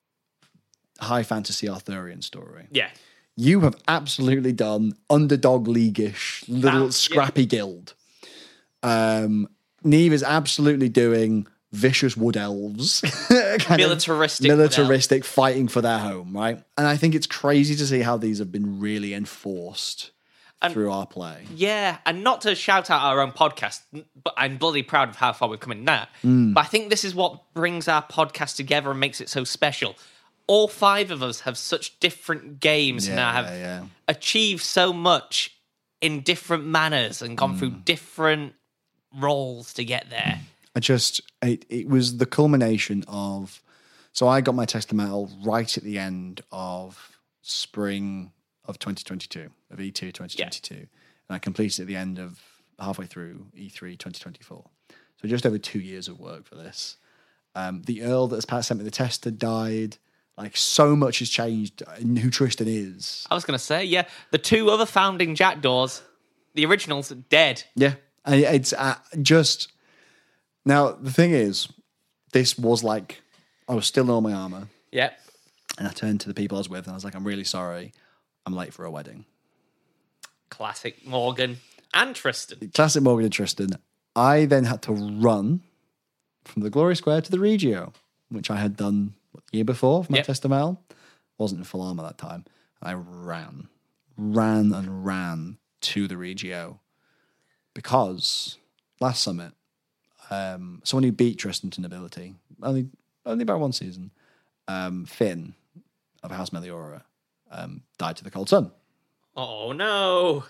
high fantasy Arthurian story. Yeah. You have absolutely done underdog leaguish, little That- scrappy guild. Um, Neve is absolutely doing vicious wood elves, kind of Militaristic wood militaristic, fighting for their home, right? And I think it's crazy to see how these have been really enforced And- through our play. Yeah, and not to shout out our own podcast, but I'm bloody proud of how far we've come in that. Mm. But I think this is what brings our podcast together and makes it so special. All five of us have such different games Yeah, now, have yeah, yeah. achieved so much in different manners and gone Mm. through different roles to get there. I just, it, it was the culmination of, so I got my test of metal right at the end of spring of twenty twenty-two, of E two twenty twenty-two. And I completed at the end of, halfway through E three twenty twenty-four. So just over two years of work for this. Um, the Earl that has Pat sent me the test had died. Like, so much has changed in who Tristan is. I was going to say, yeah, the two other founding Jackdaws, the originals, are dead. Yeah. And it's uh, just, now the thing is, this was like, I was still in all my armor. Yeah. And I turned to the people I was with and I was like, I'm really sorry. I'm late for a wedding. Classic Morgan and Tristan. Classic Morgan and Tristan. I then had to run from the Glory Square to the Regio, which I had done what, the year before for my Yep. test of metal. Wasn't in full armor that time. I ran, ran and ran to the Regio because last summit, um, someone who beat Tristan to nobility, only only about one season, um, Finn of House Meliora, um, died to the cold sun. Oh, no.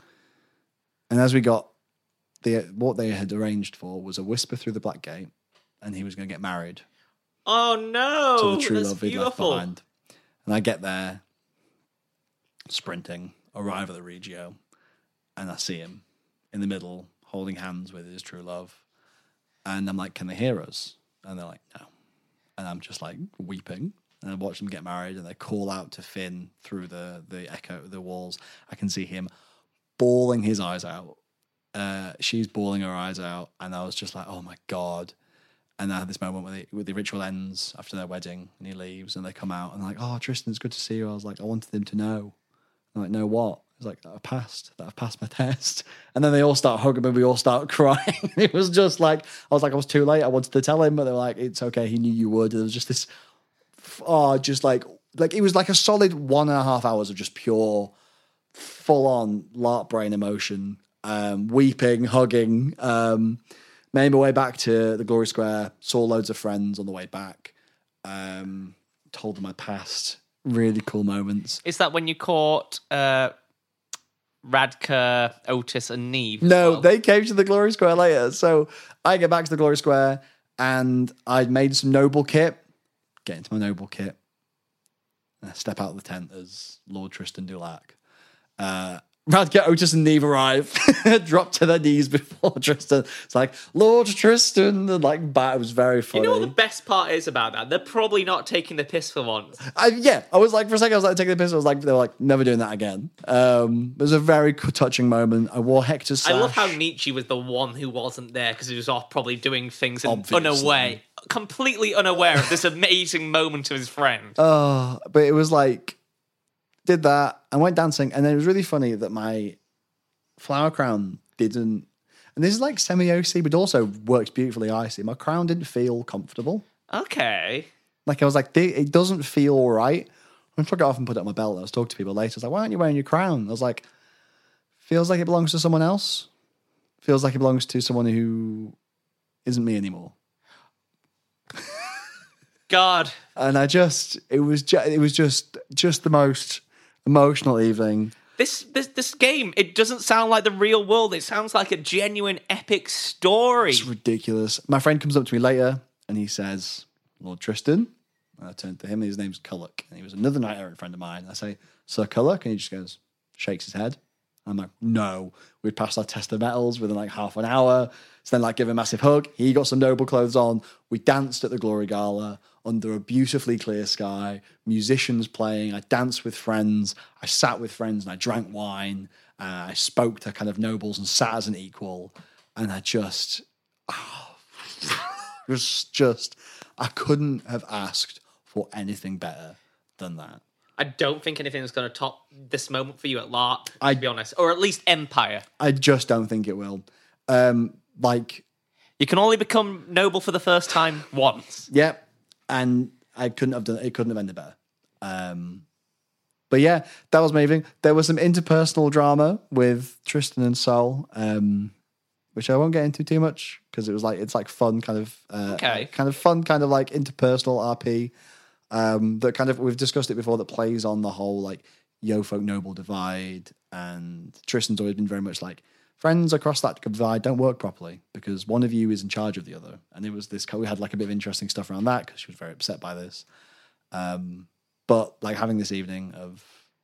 And as we got the what they had arranged for was a whisper through the Black Gate, and he was going to get married Oh, no. to the true That's love he'd left beautiful. behind. And I get there, sprinting, arrive at the Regio, and I see him in the middle, holding hands with his true love. And I'm like, can they hear us? And they're like, no. And I'm just like weeping. And I watch them get married, and they call out to Finn through the the echo, the walls. I can see him bawling his eyes out. Uh, she's bawling her eyes out, and I was just like, "Oh my god!" And I had this moment where, they, where the ritual ends after their wedding, and he leaves, and they come out, and they're like, "Oh, Tristan, it's good to see you." I was like, "I wanted them to know." I'm like, "Know what?" It's like, "That I passed. That I've passed my test." And then they all start hugging me. We all start crying. It was just like I was like, I was too late. I wanted to tell him, but they were like, "It's okay. He knew you would." There was just this. Oh, just like like it was like a solid one and a half hours of just pure, full on lark brain emotion, um, weeping, hugging. Um, made my way back to the Glory Square. Saw loads of friends on the way back. Um, told them I passed. Really cool moments. Is that when you caught uh, Radka, Otis, and Neve? as No, well? they came to the Glory Square later. So I get back to the Glory Square and I'd made some noble kit. Get into my noble kit. I step out of the tent as Lord Tristan Dulac. Uh, Radka, Otis, and Neve arrive, drop to their knees before Tristan. It's like, Lord Tristan, and like, that was very funny. You know what the best part is about that? They're probably not taking the piss for once. I, yeah, I was like, for a second, I was like, taking the piss. I was like, they were like, never doing that again. Um, it was a very touching moment. I wore Hector's sash. I love how Nietzsche was the one who wasn't there because he was off probably doing things in, Obviously. unaware, completely unaware of this amazing moment of his friend. Oh, but it was like, did that and went dancing. And then it was really funny that my flower crown didn't, and this is like semi-O C, but also works beautifully icy. My crown didn't feel comfortable. Okay. Like I was like, it doesn't feel right. I took it off and put it on my belt. And I was talking to people later. I was like, why aren't you wearing your crown? I was like, feels like it belongs to someone else. Feels like it belongs to someone who isn't me anymore. God. And I just, it was, ju- it was just, just the most emotional evening. This, this this game, it doesn't sound like the real world. It sounds like a genuine epic story. It's ridiculous. My friend comes up to me later and he says, Lord Tristan. And I turned to him. His name's Culloch. And he was another knight errant friend of mine. I say, Sir Culloch? And he just goes, shakes his head. I'm like, no. We'd passed our test of metals within like half an hour. So then like give him a massive hug. He got some noble clothes on. We danced at the Glory Gala under a beautifully clear sky, musicians playing. I danced with friends. I sat with friends and I drank wine. Uh, I spoke to kind of nobles and sat as an equal. And I just, oh, it was just, I couldn't have asked for anything better than that. I don't think anything's going to top this moment for you at LARP, to I- be honest. Or at least Empire. I just don't think it will. Um, like, You can only become noble for the first time once. yeah, and I couldn't have done it. Couldn't have ended better. Um, but yeah, that was amazing. There was some interpersonal drama with Tristan and Sol, um, which I won't get into too much because it was like it's like fun kind of uh, Okay. kind of fun kind of like interpersonal R P. Um, that kind of we've discussed it before. That plays on the whole like Yo folk noble divide, and Tristan's always been very much like friends across that divide don't work properly because one of you is in charge of the other. And it was this, we had like a bit of interesting stuff around that because she was very upset by this. Um, but like having this evening of,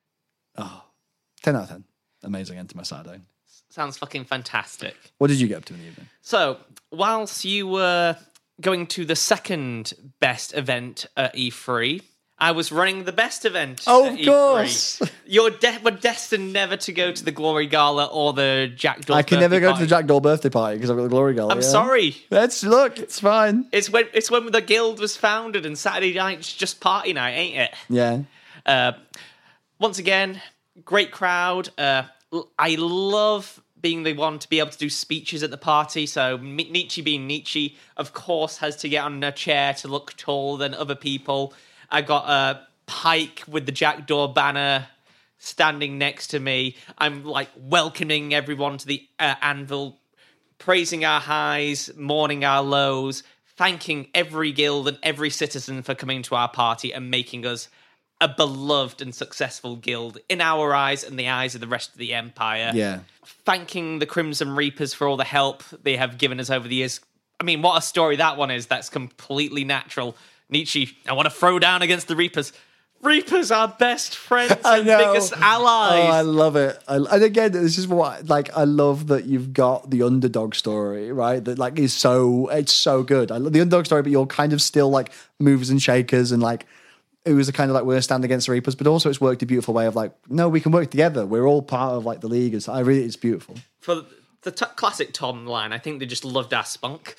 oh, ten out of ten. Amazing end to my Saturday. Sounds fucking fantastic. What did you get up to in the evening? So, whilst you were going to the second best event at E three, I was running the best event Oh, at of E three. course. You're de- we're destined never to go to the Glory Gala or the Jack Doll I can never birthday go to party. the Jack Doll birthday party because I've got the Glory Gala. I'm yeah. sorry. Let's look, it's fine. It's when it's when the guild was founded and Saturday night's just party night, ain't it? Yeah. Uh, once again, great crowd. Uh, l- I love being the one to be able to do speeches at the party. So M- Nietzsche being Nietzsche, of course, has to get on a chair to look taller than other people. I got a Pike with the Jackdaw banner standing next to me. I'm like welcoming everyone to the uh, anvil, praising our highs, mourning our lows, thanking every guild and every citizen for coming to our party and making us a beloved and successful guild in our eyes and the eyes of the rest of the Empire. Yeah. Thanking the Crimson Reapers for all the help they have given us over the years. I mean, what a story that one is. That's completely natural. Nietzsche, I want to throw down against the Reapers. Reapers are best friends I and know. biggest allies. Oh, I love it. I, and again, this is what like I love that you've got the underdog story, right? That like is so it's so good. I love the underdog story, but you're kind of still like movers and shakers, and like it was a kind of like we're gonna stand against the Reapers, but also it's worked a beautiful way of like no, we can work together. We're all part of like the league. It's I really it's beautiful. For the t- classic Tom line, I think they just loved our spunk.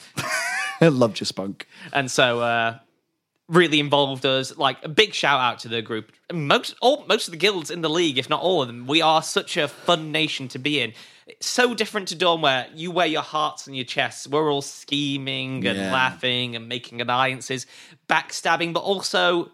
I loved your spunk. And so uh, really involved us. Like a big shout out to the group. Most all most of the guilds in the league, if not all of them, we are such a fun nation to be in. It's so different to Dawn, where you wear your hearts on your chests. We're all scheming and Yeah. laughing and making alliances, backstabbing, but also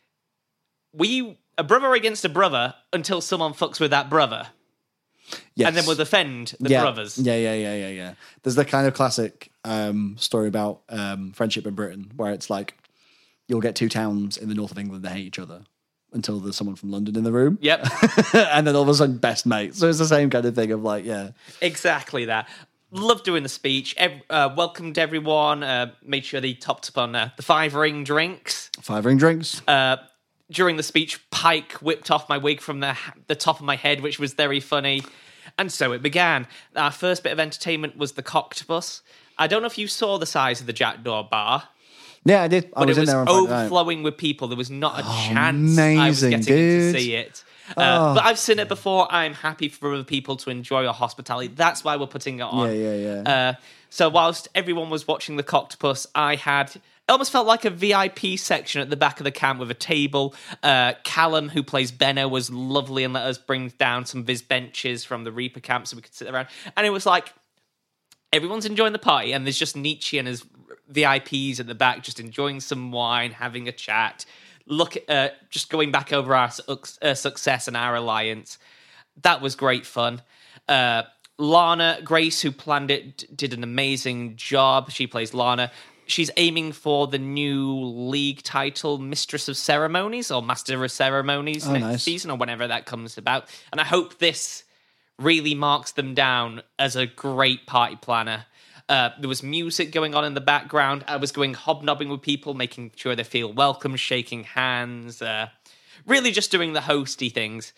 we a brother against a brother until someone fucks with that brother, Yes. and then we'll defend the yeah. brothers. Yeah, yeah, yeah, yeah, yeah. There's the kind of classic um, story about um, friendship in Britain where it's like you'll get two towns in the north of England that hate each other until there's someone from London in the room. Yep. And then all of a sudden, best mates. So it's the same kind of thing of like, yeah. Exactly that. Loved doing the speech. Ev- uh, welcomed everyone. Uh, made sure they topped up on uh, the five ring drinks. Five ring drinks. Uh, during the speech, Pike whipped off my wig from the the top of my head, which was very funny. And so it began. Our first bit of entertainment was the Cocktopus. I don't know if you saw the size of the Jackdaw bar. Yeah, I did. I But was, it in was there on Friday night. overflowing with people. There was not a Oh, chance I was amazing, getting dude. to see it. Uh, Oh. But I've seen it before. I'm happy for other people to enjoy our hospitality. That's why we're putting it on. Yeah, yeah, yeah. Uh, so whilst everyone was watching the Cocktopus, I had... It almost felt like a V I P section at the back of the camp with a table. Uh, Callum, who plays Benno, was lovely and let us bring down some of his benches from the Reaper camp so we could sit around. And it was like, everyone's enjoying the party, and there's just Nietzsche and his V I Ps at the back just enjoying some wine, having a chat, look at, uh, just going back over our su- uh, success and our alliance. That was great fun. Uh, Lana Grace, who planned it, d- did an amazing job. She plays Lana. She's aiming for the new league title, Mistress of Ceremonies or Master of Ceremonies Oh, next nice. season or whenever that comes about. And I hope this really marks them down as a great party planner. Uh, there was music going on in the background. I was going hobnobbing with people, making sure they feel welcome, shaking hands, uh, really just doing the hosty things.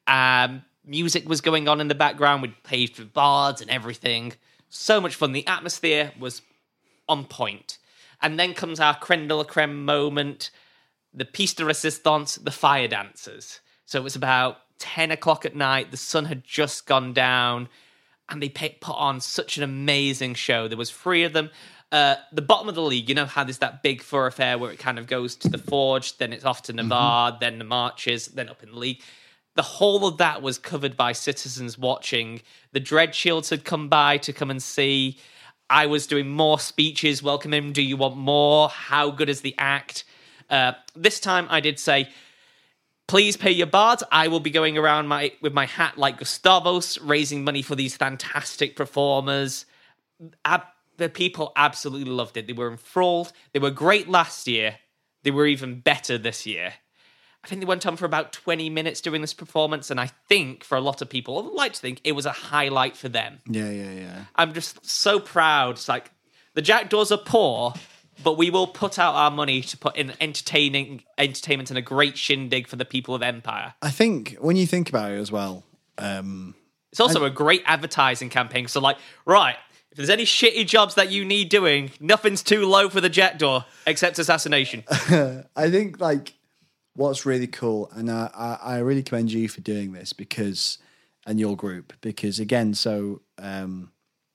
Um, music was going on in the background. We'd played for bards and everything. So much fun. The atmosphere was on point. And then comes our creme de la creme moment, the piece de resistance, the fire dancers. So it was about ten o'clock at night. The sun had just gone down, and they put on such an amazing show. There was three of them. Uh, the bottom of the league, you know how there's that big thoroughfare where it kind of goes to the Forge, then it's off to Navarre, mm-hmm. then the marches, then up in the league. The whole of that was covered by citizens watching. The Dread Shields had come by to come and see. I was doing more speeches, welcome him, do you want more? How good is the act? Uh, this time I did say, please pay your bards. I will be going around my with my hat like Gustavos, raising money for these fantastic performers. Ab- the people absolutely loved it. They were enthralled. They were great last year. They were even better this year. I think they went on for about twenty minutes doing this performance, and I think for a lot of people, I would like to think it was a highlight for them. Yeah, yeah, yeah. I'm just so proud. It's like, the Jackdaws are poor, but we will put out our money to put in entertaining entertainment and a great shindig for the people of Empire. I think when you think about it as well, um, It's also I, a great advertising campaign. So, like, right, if there's any shitty jobs that you need doing, nothing's too low for the Jackdaw except assassination. I think, like, what's really cool, and I, I, I really commend you for doing this because, and your group, because again, so um,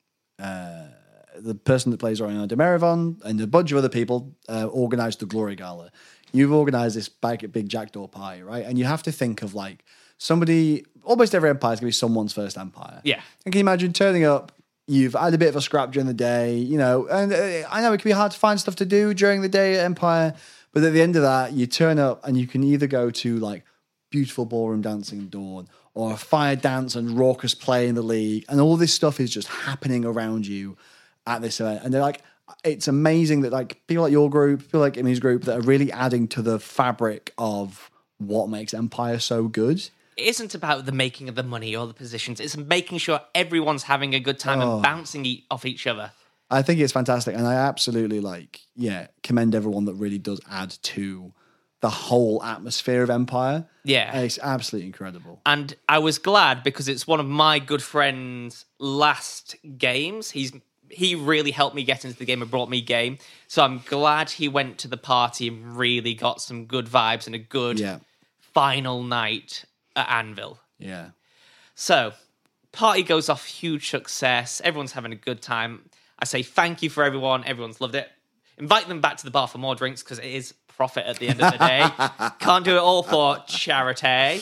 uh, the person that plays Oriana de Merivon and a bunch of other people uh, organised the Glory Gala. You've organised this big, big Jackdaw party, right? And you have to think of like somebody, almost every empire is going to be someone's first empire. Yeah. And can you imagine turning up, you've had a bit of a scrap during the day, you know, and uh, I know it can be hard to find stuff to do during the day at Empire, but at the end of that, you turn up and you can either go to like beautiful ballroom dancing at dawn or a fire dance and raucous play in the league. And all this stuff is just happening around you at this event. And they're like, it's amazing that like people like your group, people like Emmy's group that are really adding to the fabric of what makes Empire so good. It isn't about the making of the money or the positions. It's making sure everyone's having a good time Oh. and bouncing e- off each other. I think it's fantastic. And I absolutely like, yeah, commend everyone that really does add to the whole atmosphere of Empire. Yeah. It's absolutely incredible. And I was glad because it's one of my good friend's last games. He's he really helped me get into the game and brought me game. So I'm glad he went to the party and really got some good vibes and a good Yeah. final night at Anvil. Yeah. So, party goes off, huge success. Everyone's having a good time. I say thank you for everyone. Everyone's loved it. Invite them back to the bar for more drinks because it is profit at the end of the day. Can't do it all for charity.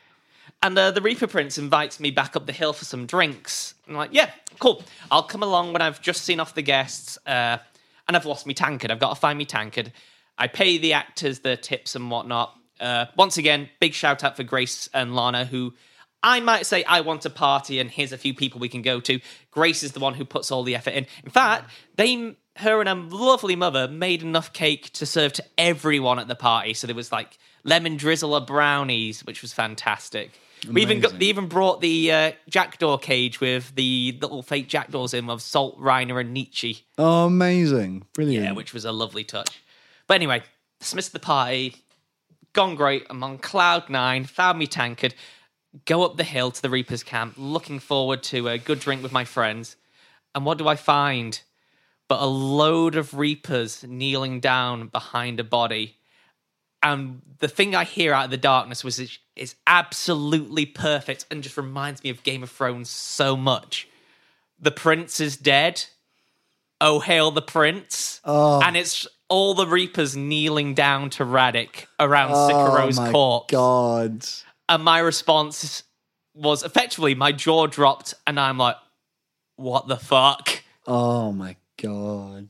And uh, the Reaper Prince invites me back up the hill for some drinks. I'm like, yeah, cool. I'll come along when I've just seen off the guests uh, and I've lost me tankard. I've got to find me tankard. I pay the actors the tips and whatnot. Uh, once again, big shout out for Grace and Lana, who I might say I want a party and here's a few people we can go to. Grace is the one who puts all the effort in. In fact, they, her and her lovely mother made enough cake to serve to everyone at the party. So there was like lemon drizzle of brownies, which was fantastic. We even got, they even brought the uh, jackdaw cage with the little fake jackdaws in of Salt, Reiner, and Nietzsche. Oh, amazing. Brilliant. Yeah, which was a lovely touch. But anyway, dismissed the party. gone great. I'm on cloud nine, found me tankard, go up the hill to the Reaper's camp, looking forward to a good drink with my friends. And what do I find? But a load of Reapers kneeling down behind a body. And the thing I hear out of the darkness was it is absolutely perfect and just reminds me of Game of Thrones so much. The prince is dead. Oh, hail the prince. Oh. And it's all the Reapers kneeling down to Radek around Oh Sikaro's my corpse. God. And my response was effectively my jaw dropped and I'm like, what the fuck? Oh my God.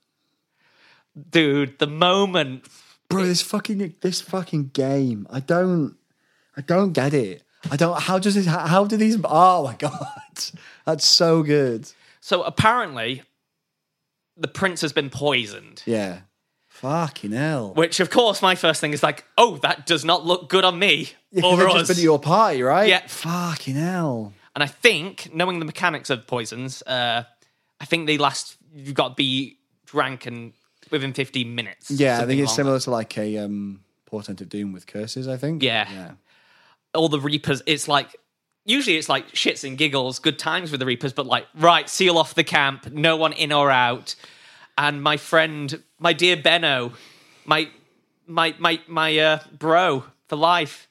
Dude, the moment... Bro, this fucking this fucking game. I don't I don't get it. I don't how does this how, how do these oh my God. That's so good. So apparently the prince has been poisoned. Yeah. Fucking hell. Which of course my first thing is like, oh, that does not look good on me. Yeah, or they've us. just been to your party, right? Yeah. Fucking hell. And I think, knowing the mechanics of poisons, uh, I think they last you've got to be drank and within fifteen minutes. Yeah, I think it's longer. similar to like a um, Portent of Doom with curses, I think. Yeah. Yeah. All the Reapers, it's like, usually it's like shits and giggles, good times with the Reapers, but like, right, seal off the camp, no one in or out. And my friend, my dear Benno, my, my, my, my uh, bro for life,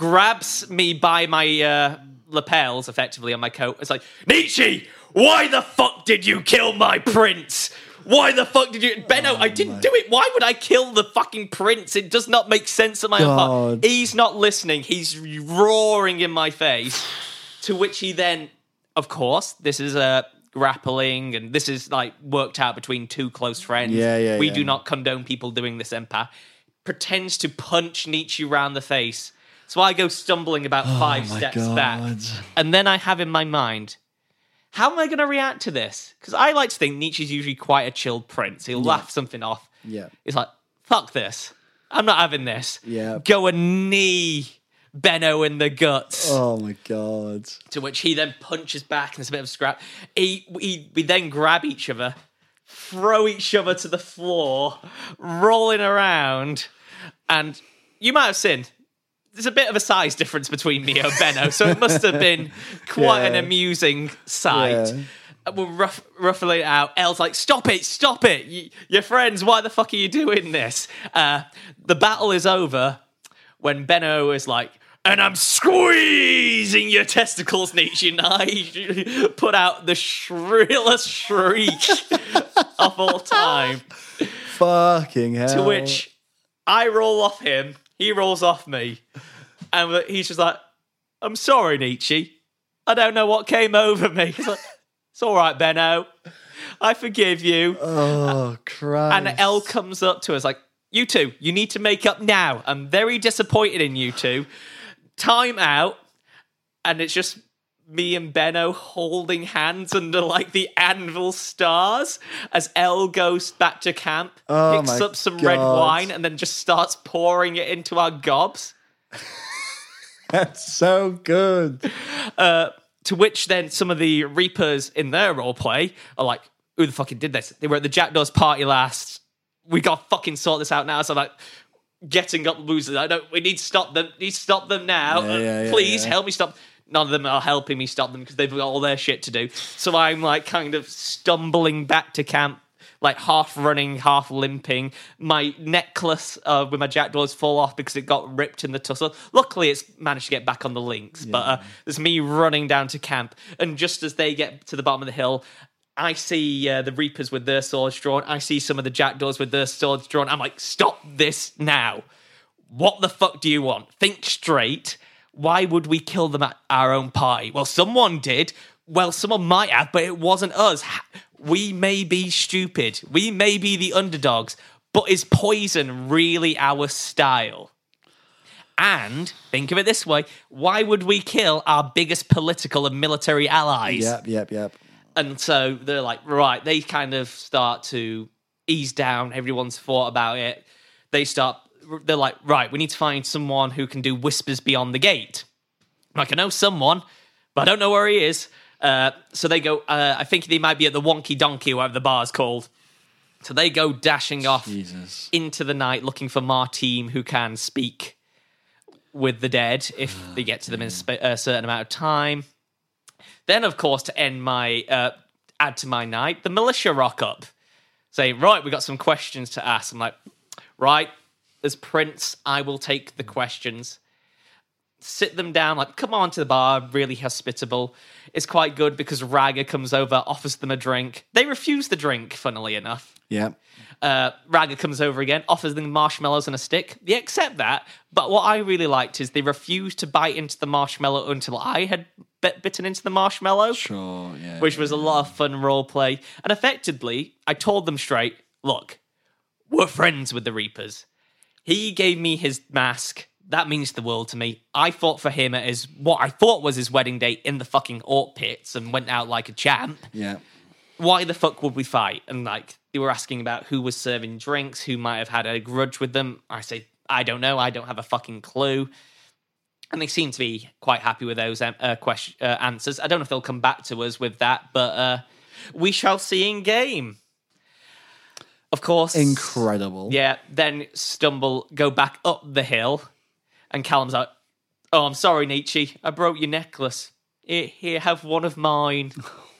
grabs me by my uh, lapels, effectively, on my coat. It's like, Nietzsche, why the fuck did you kill my prince? Why the fuck did you... Benno, Oh I didn't my- do it. Why would I kill the fucking prince? It does not make sense in my own part. God. He's not listening. He's roaring in my face. To which he then, of course, this is a grappling and this is like worked out between two close friends. Yeah, yeah, We yeah. do not condone people doing this, Empath. Pretends to punch Nietzsche round the face. So I go stumbling about five Oh my steps God. back. And then I have in my mind... how am I going to react to this? Because I like to think Nietzsche's usually quite a chilled prince. He'll laugh something off. Yeah. He's like, fuck this. I'm not having this. Yeah. Go and knee Benno in the guts. Oh my God. To which he then punches back and there's a bit of a scrap. He, we, we then grab each other, throw each other to the floor, rolling around. And you might have seen, there's a bit of a size difference between me and Benno, so it must have been quite an Yeah. amusing sight. Yeah. We're rough, ruffling it out. Elle's like, stop it, stop it. Y- your friends, why the fuck are you doing this? Uh, the battle is over when Benno is like, and I'm squeezing your testicles, Nietzsche. And I put out the shrillest shriek of all time. Fucking hell. To which I roll off him, he rolls off me, and he's just like, I'm sorry, Nietzsche. I don't know what came over me. He's like, it's all right, Benno. I forgive you. Oh, Christ. And Elle comes up to us like, you two, you need to make up now. I'm very disappointed in you two. Time out. And it's just me and Benno holding hands under like the anvil stars as Elle goes back to camp, Oh picks my up some red God. wine, and then just starts pouring it into our gobs. That's so good. Uh, to which then some of the Reapers in their roleplay are like, who the fucking did this? They were at the Jackdaws party last. We got to fucking sort this out now. So like, getting up losers. I don't. We need to stop them. Need to stop them now. Yeah, Uh, yeah, yeah, Please yeah. help me stop. None of them are helping me stop them because they've got all their shit to do. So I'm like kind of stumbling back to camp, like half running, half limping. My necklace uh, with my jackdaws fall off because it got ripped in the tussle. Luckily, it's managed to get back on the links. But uh, there's me running down to camp, and just as they get to the bottom of the hill, I see uh, the Reapers with their swords drawn. I see some of the jackdaws with their swords drawn. I'm like, stop this now. What the fuck do you want? Think straight. Why would we kill them at our own party? Well, someone did. Well, someone might have, but it wasn't us. We may be stupid. We may be the underdogs. But is poison really our style? And think of it this way. Why would we kill our biggest political and military allies? Yep, yep, yep. And so they're like, right, they kind of start to ease down. Everyone's thought about it. They start, they're like, right, we need to find someone who can do whispers beyond the gate. I'm like, I know someone, but I don't know where he is. Uh, so they go, uh, I think they might be at the Wonky Donkey, whatever the bar's called. So they go dashing off Jesus. into the night looking for Martine, who can speak with the dead if they get to them in a, sp- a certain amount of time. Then, of course, to end my uh, add to my night, the militia rock up, saying, "Right, we got some questions to ask." I'm like, "Right, as Prince, I will take the questions." Sit them down, like, come on to the bar, really hospitable. It's quite good because Ragga comes over, offers them a drink. They refuse the drink, funnily enough. Yeah. Uh, Ragga comes over again, offers them marshmallows and a stick. They accept that, but what I really liked is they refused to bite into the marshmallow until I had bit- bitten into the marshmallow, Sure, yeah. which was a lot of fun role play. And effectively, I told them straight, look, we're friends with the Reapers. He gave me his mask. That means the world to me. I fought for him at his, what I thought was his wedding day in the fucking Orc pits and went out like a champ. Yeah. Why the fuck would we fight? And like, they were asking about who was serving drinks, who might have had a grudge with them. I say, I don't know. I don't have a fucking clue. And they seem to be quite happy with those um, uh, question, uh, answers. I don't know if they'll come back to us with that, but uh, we shall see in game. Of course. Incredible. Yeah, then stumble, go back up the hill, and Callum's like, "Oh, I'm sorry, Nietzsche. I broke your necklace. Here, here have one of mine."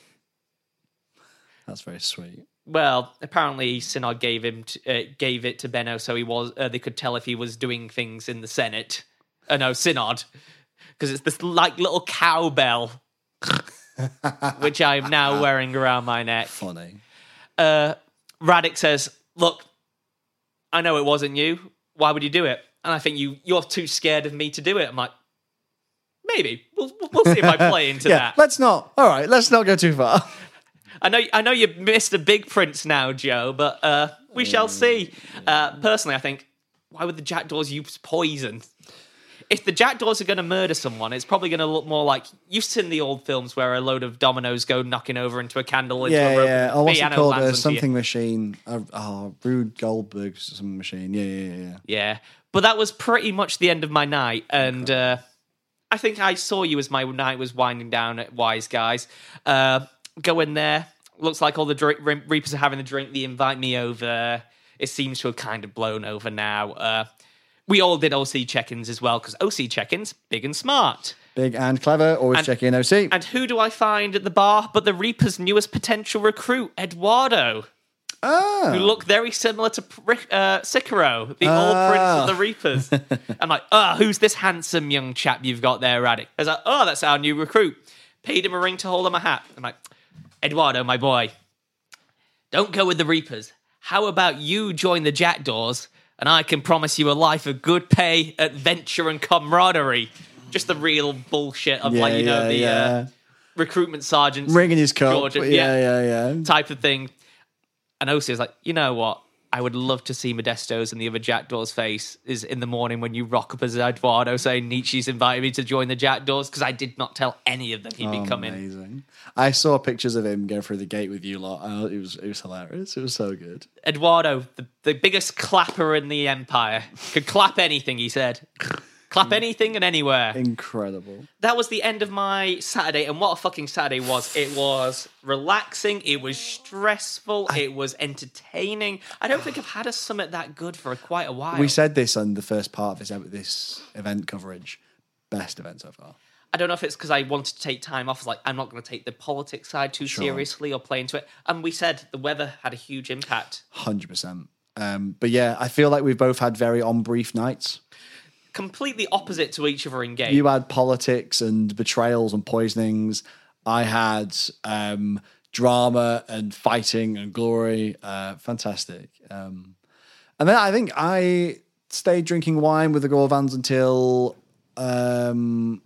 That's very sweet. Well, apparently Synod gave him t- uh, gave it to Benno, so he was uh, they could tell if he was doing things in the Senate. Uh, no, Synod, because it's this like little cowbell, which I am now wearing around my neck. Funny. Uh, Radek says, "Look, I know it wasn't you. Why would you do it?" And I think you you're too scared of me to do it. I'm like, maybe we'll we'll see if I play into yeah, that. Let's not. All right, let's not go too far. I know I know you missed a big Prince now, Joe, but uh, we shall see. Uh, personally, I think, why would the Jackdaws use poison? If the Jackdaws are going to murder someone, it's probably going to look more like, you've seen the old films where a load of dominoes go knocking over into a candle. Into Yeah, a rope, yeah. Oh, what's it piano called? lands Uh, onto you. something machine. Uh, oh, Rude Goldberg's some machine. Yeah, yeah, yeah. Yeah, but that was pretty much the end of my night, and uh, I think I saw you as my night was winding down at Wise Guys. Uh, go in there. Looks like all the drink, Reapers are having a drink. They invite me over. It seems to have kind of blown over now. Uh, we all did O C check-ins as well, because O C check-ins, big and smart. Big and clever. Always And- check in O C. And who do I find at the bar but the Reapers' newest potential recruit, Eduardo, Ah. who look very similar to uh, Sicaro, the Ah. old prince of the Reapers. I'm like, oh, who's this handsome young chap you've got there, Radek? I was like, oh, that's our new recruit. Paid him a ring to hold him a hat. I'm like, Eduardo, my boy, don't go with the Reapers. How about you join the Jackdaws, and I can promise you a life of good pay, adventure, and camaraderie. Just the real bullshit of, Yeah, like, you know, yeah, the yeah. uh, recruitment sergeants. Ringing his cup. Georgia, yeah, yeah, yeah. type of thing. And O C is like, you know what? I would love to see Modesto's and the other Jackdaws face is in the morning when you rock up as Eduardo saying Nietzsche's invited me to join the Jackdaws, because I did not tell any of them he'd be coming. Amazing. I saw pictures of him going through the gate with you lot. Oh, it was it was hilarious. It was so good. Eduardo, the, the biggest clapper in the empire, could clap anything, he said. Clap anything and anywhere. Incredible. That was the end of my Saturday, and what a fucking Saturday was. It was relaxing, it was stressful, it was entertaining. I don't think I've had a summit that good for quite a while. We said this on the first part of this this event coverage. Best event so far. I don't know if it's because I wanted to take time off. I was like, I'm not going to take the politics side too Sure. seriously or play into it. And we said the weather had a huge impact. one hundred percent. Um, but yeah, I feel like we've both had very on brief nights. Completely opposite to each other in game. You had politics and betrayals and poisonings. I had um, drama and fighting and glory. Uh, fantastic. Um, and then I think I stayed drinking wine with the Gorvans until um,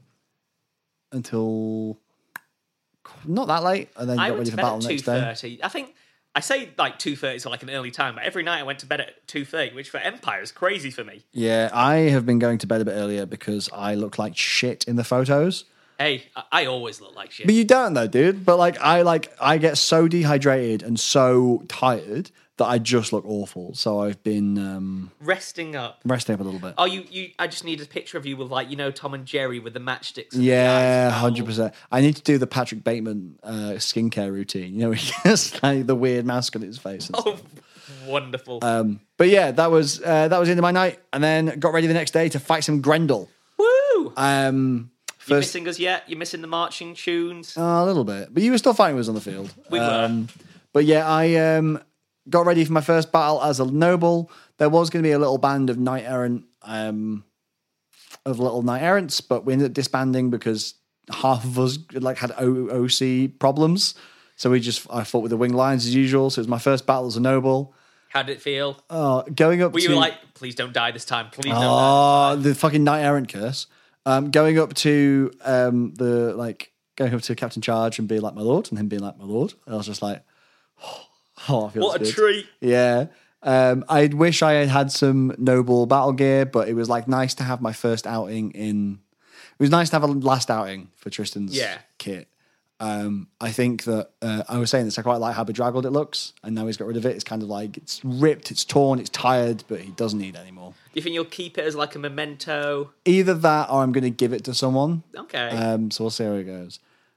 until not that late, and then I got went ready to for bed battle at the two next day. thirty. I think I say like two thirty, so like an early time, but every night I went to bed at two thirty, which for Empire is crazy for me. Yeah, I have been going to bed a bit earlier because I look like shit in the photos. Hey, I, I always look like shit. But you don't though, dude. But like I like I get so dehydrated and so tired that I just look awful. So I've been um, Resting up. resting up a little bit. Oh, you, you! I just need a picture of you with, like, you know, Tom and Jerry with the matchsticks. and the Yeah, eyes. hundred percent. I need to do the Patrick Bateman uh, skincare routine. You know, he has like the weird mask on his face. And Oh, stuff. Wonderful. Um, but yeah, that was uh, that was the end of my night, and then got ready the next day to fight some Grendel. Woo! Um, You first, missing us yet? You missing the marching tunes? oh, a little bit, but you were still fighting with us on the field. We were. Um, but yeah, I um, got ready for my first battle as a noble. There was going to be a little band of knight errant, um, of little knight errants, but we ended up disbanding because half of us like had o- OC problems. So we just I fought with the winged lions as usual. So it was my first battle as a noble. How did it feel? Uh, going up Were to you like, please don't die this time? Please don't die. oh, the fucking knight errant curse. Um, going up to um, the like going up to Captain Charge and being like my lord, and him being like my lord. I was just like, oh, it feels What a good. treat. Yeah. Um, I wish I had had some noble battle gear, but it was like nice to have my first outing in. It was nice to have a last outing for Tristan's Yeah. kit. Um, I think that uh, I was saying this. I quite like how bedraggled it looks, and now he's got rid of it. It's kind of like it's ripped, it's torn, it's tired, but he doesn't need it anymore. You think you'll keep it as like a memento? Either that, or I'm going to give it to someone. Okay. Um, so we'll see how it goes.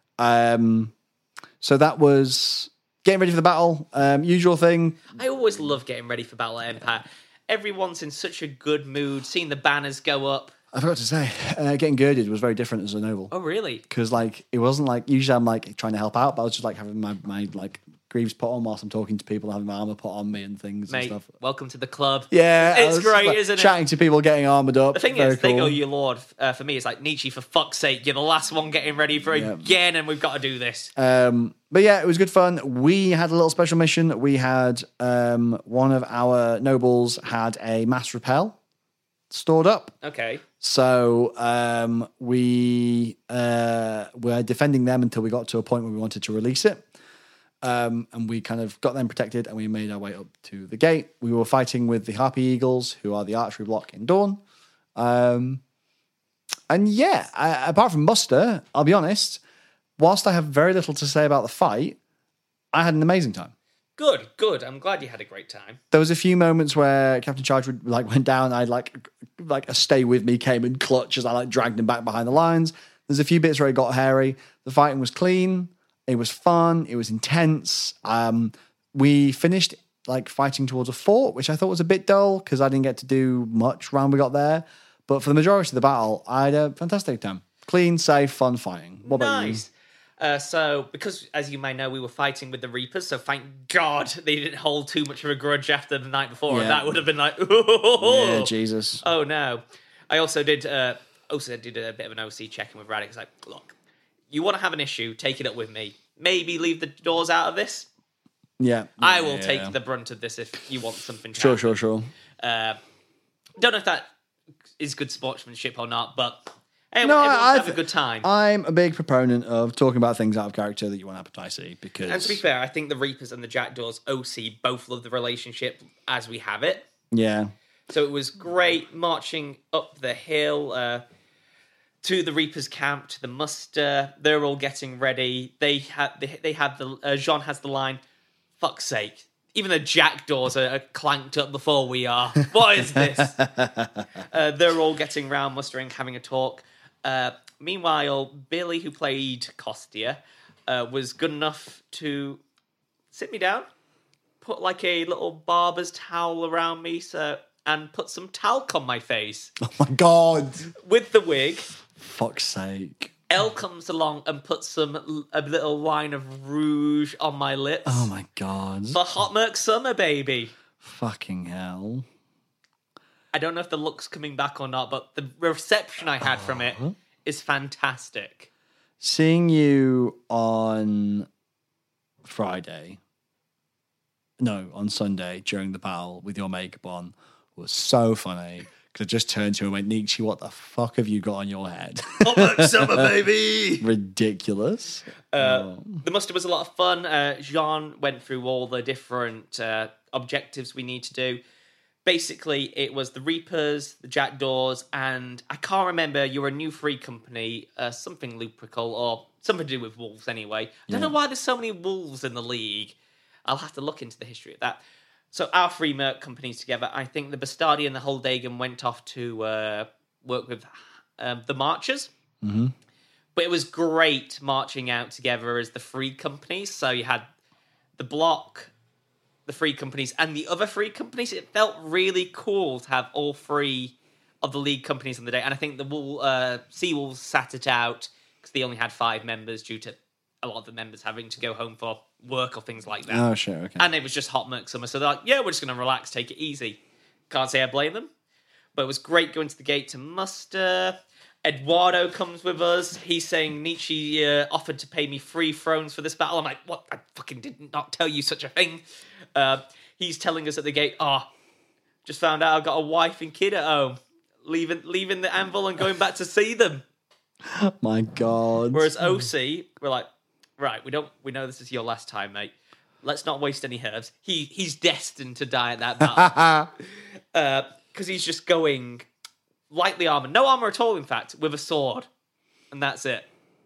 Um, so that was getting ready for the battle. Um, usual thing. I always love getting ready for Battle of Empire. Everyone's in such a good mood, seeing the banners go up. I forgot to say, uh, getting girded was very different as a noble. Oh, really? Because like it wasn't like usually I'm like trying to help out, but I was just like having my, my like greaves put on whilst I'm talking to people, having my armor put on me and things Mate, and stuff. welcome to the club. Yeah, I It's was, great, like, isn't it? Chatting to people, getting armored up. The thing very is, they cool. go, your lord. Uh, for me, it's like, Nietzsche, for fuck's sake, you're the last one getting ready for Yeah. again, and we've got to do this. Um, but yeah, it was good fun. We had a little special mission. We had um, one of our nobles had a mass repel stored up. Okay. So um, we uh, were defending them until we got to a point where we wanted to release it. Um, and we kind of got them protected and we made our way up to the gate. We were fighting with the Harpy Eagles, who are the archery block in Dawn. Um, and yeah, I, apart from muster, I'll be honest, whilst I have very little to say about the fight, I had an amazing time. Good, good. I'm glad you had a great time. There was a few moments where Captain Charge would, like went down. I like like a stay with me came in clutch as I like dragged him back behind the lines. There's a few bits where it got hairy. The fighting was clean. It was fun. It was intense. Um, we finished like fighting towards a fort, which I thought was a bit dull because I didn't get to do much round we got there. But for the majority of the battle, I had a fantastic time. Clean, safe, fun fighting. What about you? Nice. Uh, so, because as you may know, we were fighting with the Reapers, so thank God they didn't hold too much of a grudge after the night before, Yeah. and that would have been like, oh, Yeah, Jesus. oh no. I also did uh, also did a bit of an O C check-in with Radix. Like, look, you want to have an issue, take it up with me. Maybe leave the doors out of this. Yeah. I will Yeah. take the brunt of this if you want something to Sure, happen. sure, sure. Uh, don't know if that is good sportsmanship or not, but hey, No, everyone's I- have a good time. I'm a big proponent of talking about things out of character that you want to appetize because And to be fair, I think the Reapers and the Jackdaws O C both love the relationship as we have it. yeah, So it was great marching up the hill uh, to the Reapers' camp, to the muster. They're all getting ready. They had they, they had the uh, Jean has the line, "Fuck's sake." Even the jackdaws are, are clanked up before we are. What is this? uh, they're all getting round, mustering, having a talk. Uh, meanwhile, Billy, who played Costia, uh, was good enough to sit me down, put like a little barber's towel around me, so and put some talc on my face oh my god, with the wig. fuck's sake! Elle comes along and puts some a little line of rouge on my lips. Oh my god, For Hot Merc Summer, baby. fucking hell! I don't know if the look's coming back or not, but the reception I had from it is fantastic. Seeing you on Friday, no, on Sunday during the battle with your makeup on was so funny. Because I just turned to him and went, Nietzsche, what the fuck have you got on your head? Hot Merc Summer, baby. Ridiculous. Uh, Oh. The muster was a lot of fun. Uh, Jean went through all the different uh, objectives we need to do. Basically, it was the Reapers, the Jackdaws, and I can't remember. You're a new free company, uh, something Luprical, or something to do with wolves anyway. I don't Yeah. know why there's so many wolves in the league. I'll have to look into the history of that. So our three merc companies together, I think the Bastardi and the Holdagan went off to uh, work with um, the Marchers. Mhm. But it was great marching out together as the free companies. So you had the Block, the free companies and the other free companies. It felt really cool to have all three of the league companies on the day. And I think the Wool, uh, Seawolves sat it out because they only had five members due to a lot of the members having to go home for work or things like that. Oh, sure, okay. And it was just hot Merc Summer. So they're like, yeah, we're just going to relax, take it easy. Can't say I blame them. But it was great going to the gate to muster. Eduardo comes with us. He's saying Nietzsche uh, offered to pay me three thrones for this battle. I'm like, what? I fucking did not tell you such a thing. Uh, he's telling us at the gate, oh, just found out I've got a wife and kid at home. Leaving leaving the anvil and going back to see them. My God. Whereas O C, we're like, right, we don't we know this is your last time, mate. Let's not waste any herbs. He he's destined to die at that battle. uh, because he's just going lightly armored. No armor at all, in fact, with a sword. And that's it.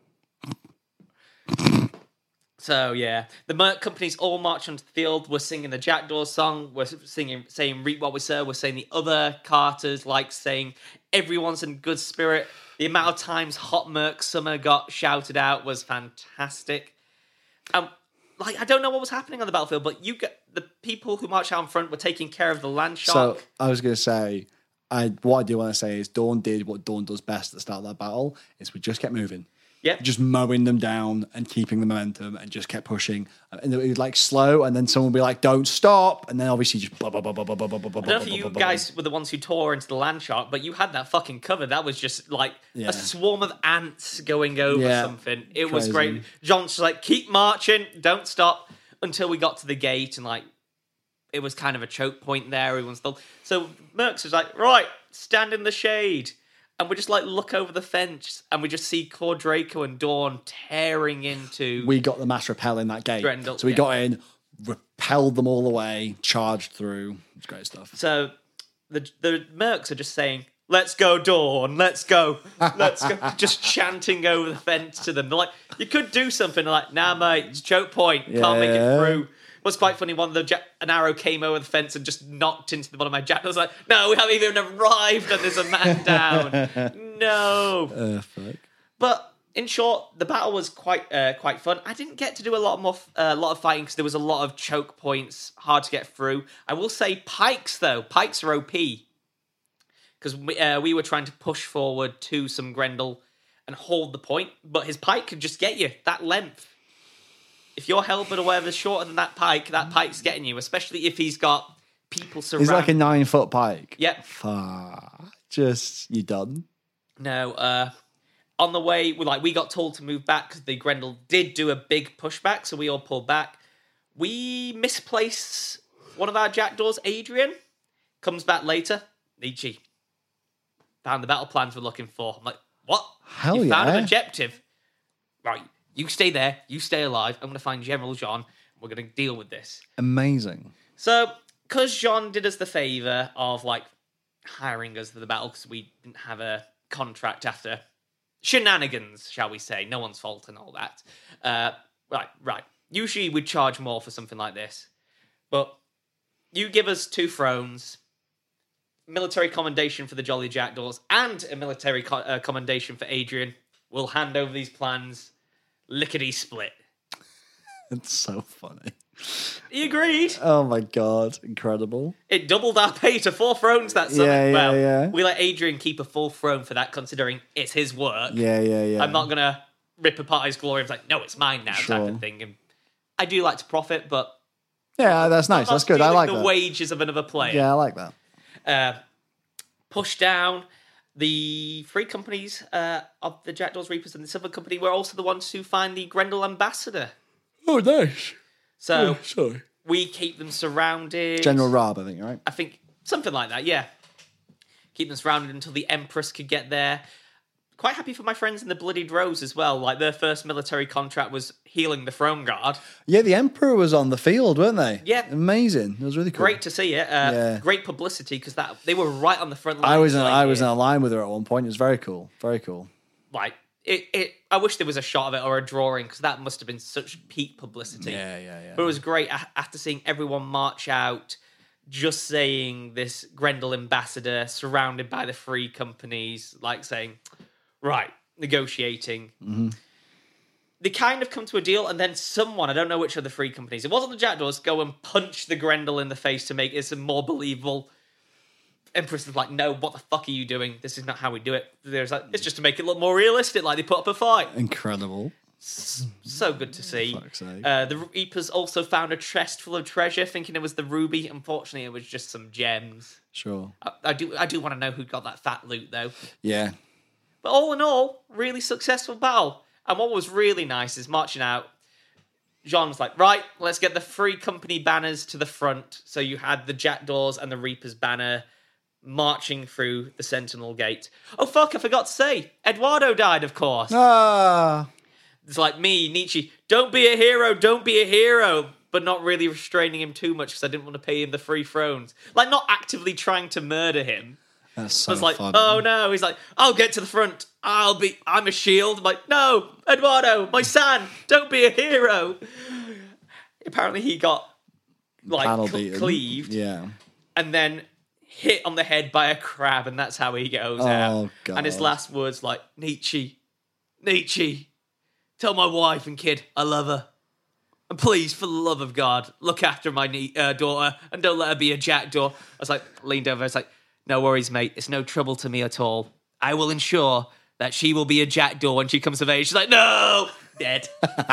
So, yeah. The Merc companies all march onto the field. We're singing the Jackdaw song. We're singing, saying, reap what we sow. We're saying the other Carters, like saying, everyone's in good spirit. The amount of times Hot Merc Summer got shouted out was fantastic. Um, like, I don't know what was happening on the battlefield, but you get the people who marched out in front were taking care of the land shark. So, I was going to say, I what I do want to say is Dawn did what Dawn does best at the start of that battle, is we just kept moving. Yep. Just mowing them down and keeping the momentum and just kept pushing. And it was like slow, and then someone would be like, don't stop. And then obviously just blah, blah, blah, blah, blah, blah, blah, blah, I don't know if you guys were the ones who tore into the land shark, but you had that fucking cover. That was just like Yeah. a swarm of ants going over Yeah. something. It was Crazy. great. John's just like, keep marching, don't stop, until we got to the gate, and like, it was kind of a choke point there. Everyone's still... So Mercs was like, right, stand in the shade. And we just like look over the fence and we just see Claude Draco and Dawn tearing into... We got the mass repel in that gate. Grendel, so we yeah. got in, repelled them all the way, charged through. It's great stuff. So the the Mercs are just saying, let's go, Dawn, let's go, let's go. Just chanting over the fence to them. They're like, you could do something. They're like, nah, mate, it's choke point. Can't make it Yeah. through. What's quite funny, one of the ja- an arrow came over the fence and just knocked into the bottom of my jacket. I was like, no, we haven't even arrived and there's a man down. No. Uh, fuck. But in short, the battle was quite uh, quite fun. I didn't get to do a lot more, a uh, lot of fighting because there was a lot of choke points, hard to get through. I will say pikes though, pikes are O P because we, uh, we were trying to push forward to some Grendel and hold the point, but his pike could just get you that length. If your halberd or whatever's shorter than that pike, that pike's getting you, especially if he's got people surrounding. He's like a nine foot pike. Yep. Fuck. Just, you done? No, uh, on the way, we like we got told to move back because the Grendel did do a big pushback, so we all pulled back. We misplaced one of our jackdaws, Adrian. Comes back later. Nietzsche. Found the battle plans we're looking for. I'm like, what? Hell you found yeah. an objective. Right, you stay there, you stay alive. I'm going to find General John. We're going to deal with this. Amazing. So, because Jean did us the favour of, like, hiring us for the battle because we didn't have a contract after shenanigans, shall we say. No one's fault and all that. Uh, right, right. Usually we'd charge more for something like this. But you give us two thrones, military commendation for the Jolly Jackdaws, and a military co- uh, commendation for Adrian. We'll hand over these plans lickety-split. It's so funny. He agreed. Oh my God. Incredible. It doubled our pay to four thrones that summer. Yeah, yeah, well, yeah. we let Adrian keep a full throne for that, considering it's his work. Yeah, yeah, yeah. I'm not going to rip apart his glory and be like, no, it's mine now, type Sure. of thing. And I do like to profit, but Yeah, that's nice. not That's good. I stealing like the that. wages of another player. Yeah, I like that. Uh, push down. The three companies uh, of the Jackdaws, Reapers, and the Silver Company were also the ones who find the Grendel Ambassador. Oh, nice. So Sorry. we keep them surrounded. General Raab, I think, right? I think something like that, yeah. Keep them surrounded until the Empress could get there. Quite happy for my friends in the Bloodied Rose as well. Like, their first military contract was healing the Throne Guard. Yeah, the Emperor was on the field, weren't they? Yeah. Amazing. It was really cool. Great to see it. Uh, Yeah. Great publicity because that they were right on the front line. I was in, like, I was in yeah. a line with her at one point. It was very cool. Very cool. Like, it, it, I wish there was a shot of it or a drawing because that must have been such peak publicity. Yeah, yeah, yeah. But it was great a- after seeing everyone march out, just saying this Grendel ambassador surrounded by the three companies, like saying, right, negotiating. Mm-hmm. they kind of come to a deal, and then someone, I don't know which of the three companies, it wasn't the Jackdaws, go and punch the Grendel in the face to make it more believable. Empress is like, no, what the fuck are you doing? This is not how we do it. There's like, it's just to make it look more realistic, like they put up a fight. Incredible. So good to see. Fuck's sake. Uh, the Reapers also found a chest full of treasure, thinking it was the ruby. Unfortunately, it was just some gems. Sure. I, I do I do want to know who got that fat loot, though. Yeah. But all in all, really successful battle. And what was really nice is marching out, Jean's like, right, let's get the three company banners to the front. So you had the Jackdaws and the Reapers banner marching through the Sentinel Gate. Oh, fuck, I forgot to say, Eduardo died, of course. Ah. It's like me, Nietzsche, don't be a hero, don't be a hero, but not really restraining him too much because I didn't want to pay him the free thrones. Like, not actively trying to murder him. That's so I was like, fun. oh no. He's like, I'll get to the front. I'll be, I'm a shield. I'm like, no, Eduardo, my son, don't be a hero. Apparently he got, like, Panel cl- beaten. cleaved. Yeah. And then hit on the head by a crab, and that's how he goes Oh, out. God. And his last words like, Nietzsche, Nietzsche, tell my wife and kid I love her. And please, for the love of God, look after my nie- uh, daughter and don't let her be a jackdaw. I was like, leaned over, I was like, no worries, mate. It's no trouble to me at all. I will ensure that she will be a jackdaw when she comes of age. She's like, no! Dead.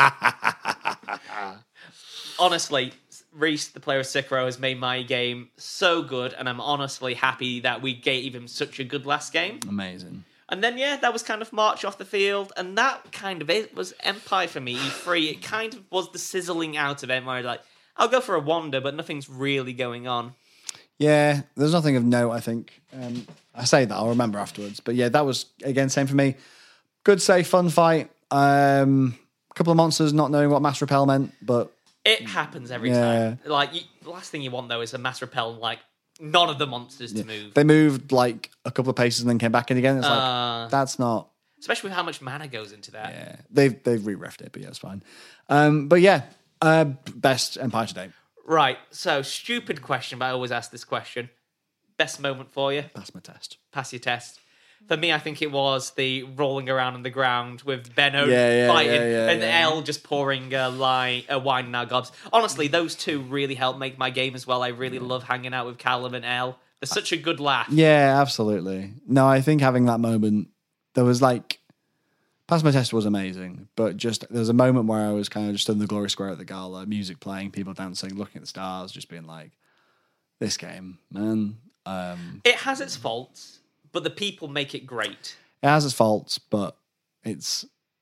Honestly, Reese, the player of Sekiro, has made my game so good, and I'm honestly happy that we gave him such a good last game. Amazing. And then, yeah, that was kind of March off the field, and that kind of it was Empire for me, E three. It kind of was the sizzling out of Empire. Like, I'll go for a wander, but nothing's really going on. Yeah, there's nothing of note, I think. Um, I say that, I'll remember afterwards. But yeah, that was, again, same for me. Good, safe, fun fight. Um, a couple of monsters not knowing what mass repel meant, but... It happens every Yeah. time. Like, you, the last thing you want, though, is a mass repel, like, none of the monsters to move. They moved, like, a couple of paces and then came back in again. It's like, Uh, that's not... Especially with how much mana goes into that. Yeah, they've, they've re-refed it, but yeah, it's fine. Um, but yeah, uh, best Empire to date. Right, so, stupid question, but I always ask this question. Best moment for you? That's my test. Pass your test. For me, I think it was the rolling around on the ground with Benno Yeah, yeah, fighting yeah, yeah, and yeah. Elle just pouring uh, lie, uh, wine in our gobs. Honestly, those two really helped make my game as well. I really love hanging out with Callum and Elle. They're such a good laugh. Yeah, absolutely. No, I think having that moment, there was like, Pass My Test was amazing, but just there was a moment where I was kind of just in the Glory Square at the gala, music playing, people dancing, looking at the stars, just being like, this game, man. Um, It has its faults, but the people make it great. it has its faults, but it's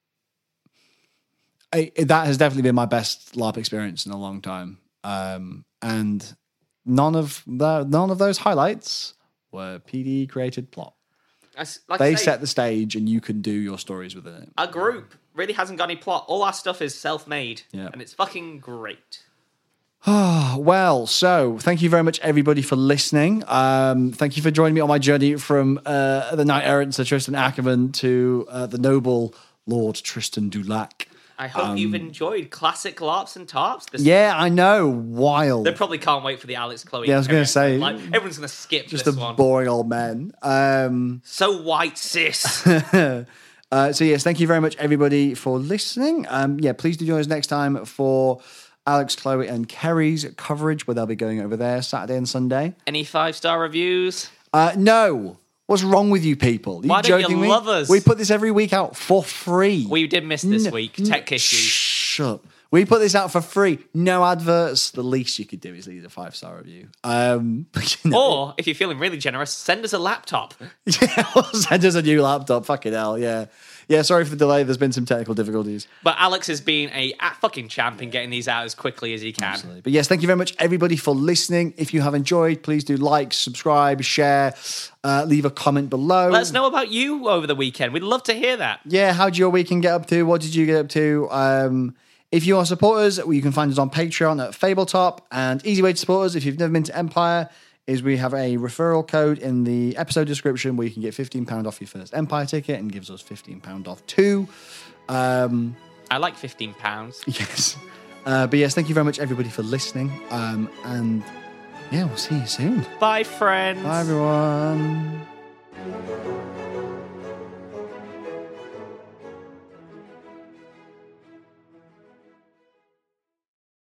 I, it, that has definitely been my best LARP experience in a long time. Um, and none of the, none of those highlights were P D created plot. As- Like They I say, set the stage, and you can do your stories within it. our group really hasn't got any plot. All our stuff is self-made, Yeah. and it's fucking great. Well, so thank you very much, everybody, for listening. Um, thank you for joining me on my journey from uh, the Knight Errant to Tristan Ackerman to uh, the noble Lord Tristan Dulac. I hope you've enjoyed classic LARPs and TARPs. This Yeah, I know. Wild. They probably can't wait for the Alex Chloe. Yeah, I was gonna episode. say, like everyone's gonna skip Just this a one. boring old man. Um, So white cis. uh, so yes, thank you very much, everybody, for listening. Um, yeah, please do join us next time for Alex, Chloe, and Kerry's coverage, where they'll be going over there Saturday and Sunday. Any five star reviews? Uh, no. What's wrong with you people? Are you Why don't you joking me? love us? We put this every week out for free. We did miss this N- week. n- Tech issues. Shut up. We put this out for free. No adverts. The least you could do is leave a five star review. Um, you know. Or if you're feeling really generous, send us a laptop. Yeah, well, send us a new laptop. Fucking hell, yeah. Yeah, sorry for the delay. There's been some technical difficulties. But Alex has been a, a fucking champ in getting these out as quickly as he can. Absolutely. But yes, thank you very much, everybody, for listening. If you have enjoyed, please do like, subscribe, share, uh, leave a comment below. Let us know about you over the weekend. We'd love to hear that. Yeah, how did your weekend get up to? What did you get up to? Um, if you are supporters, well, you can find us on Patreon at Fabletop. And easy way to support us, if you've never been to Empire, is we have a referral code in the episode description where you can get fifteen pounds off your first Empire ticket and gives us fifteen pounds off too. Um, I like fifteen pounds. yes. Uh, but yes, thank you very much, everybody, for listening. Um, and yeah, we'll see you soon. Bye, friends. Bye, everyone.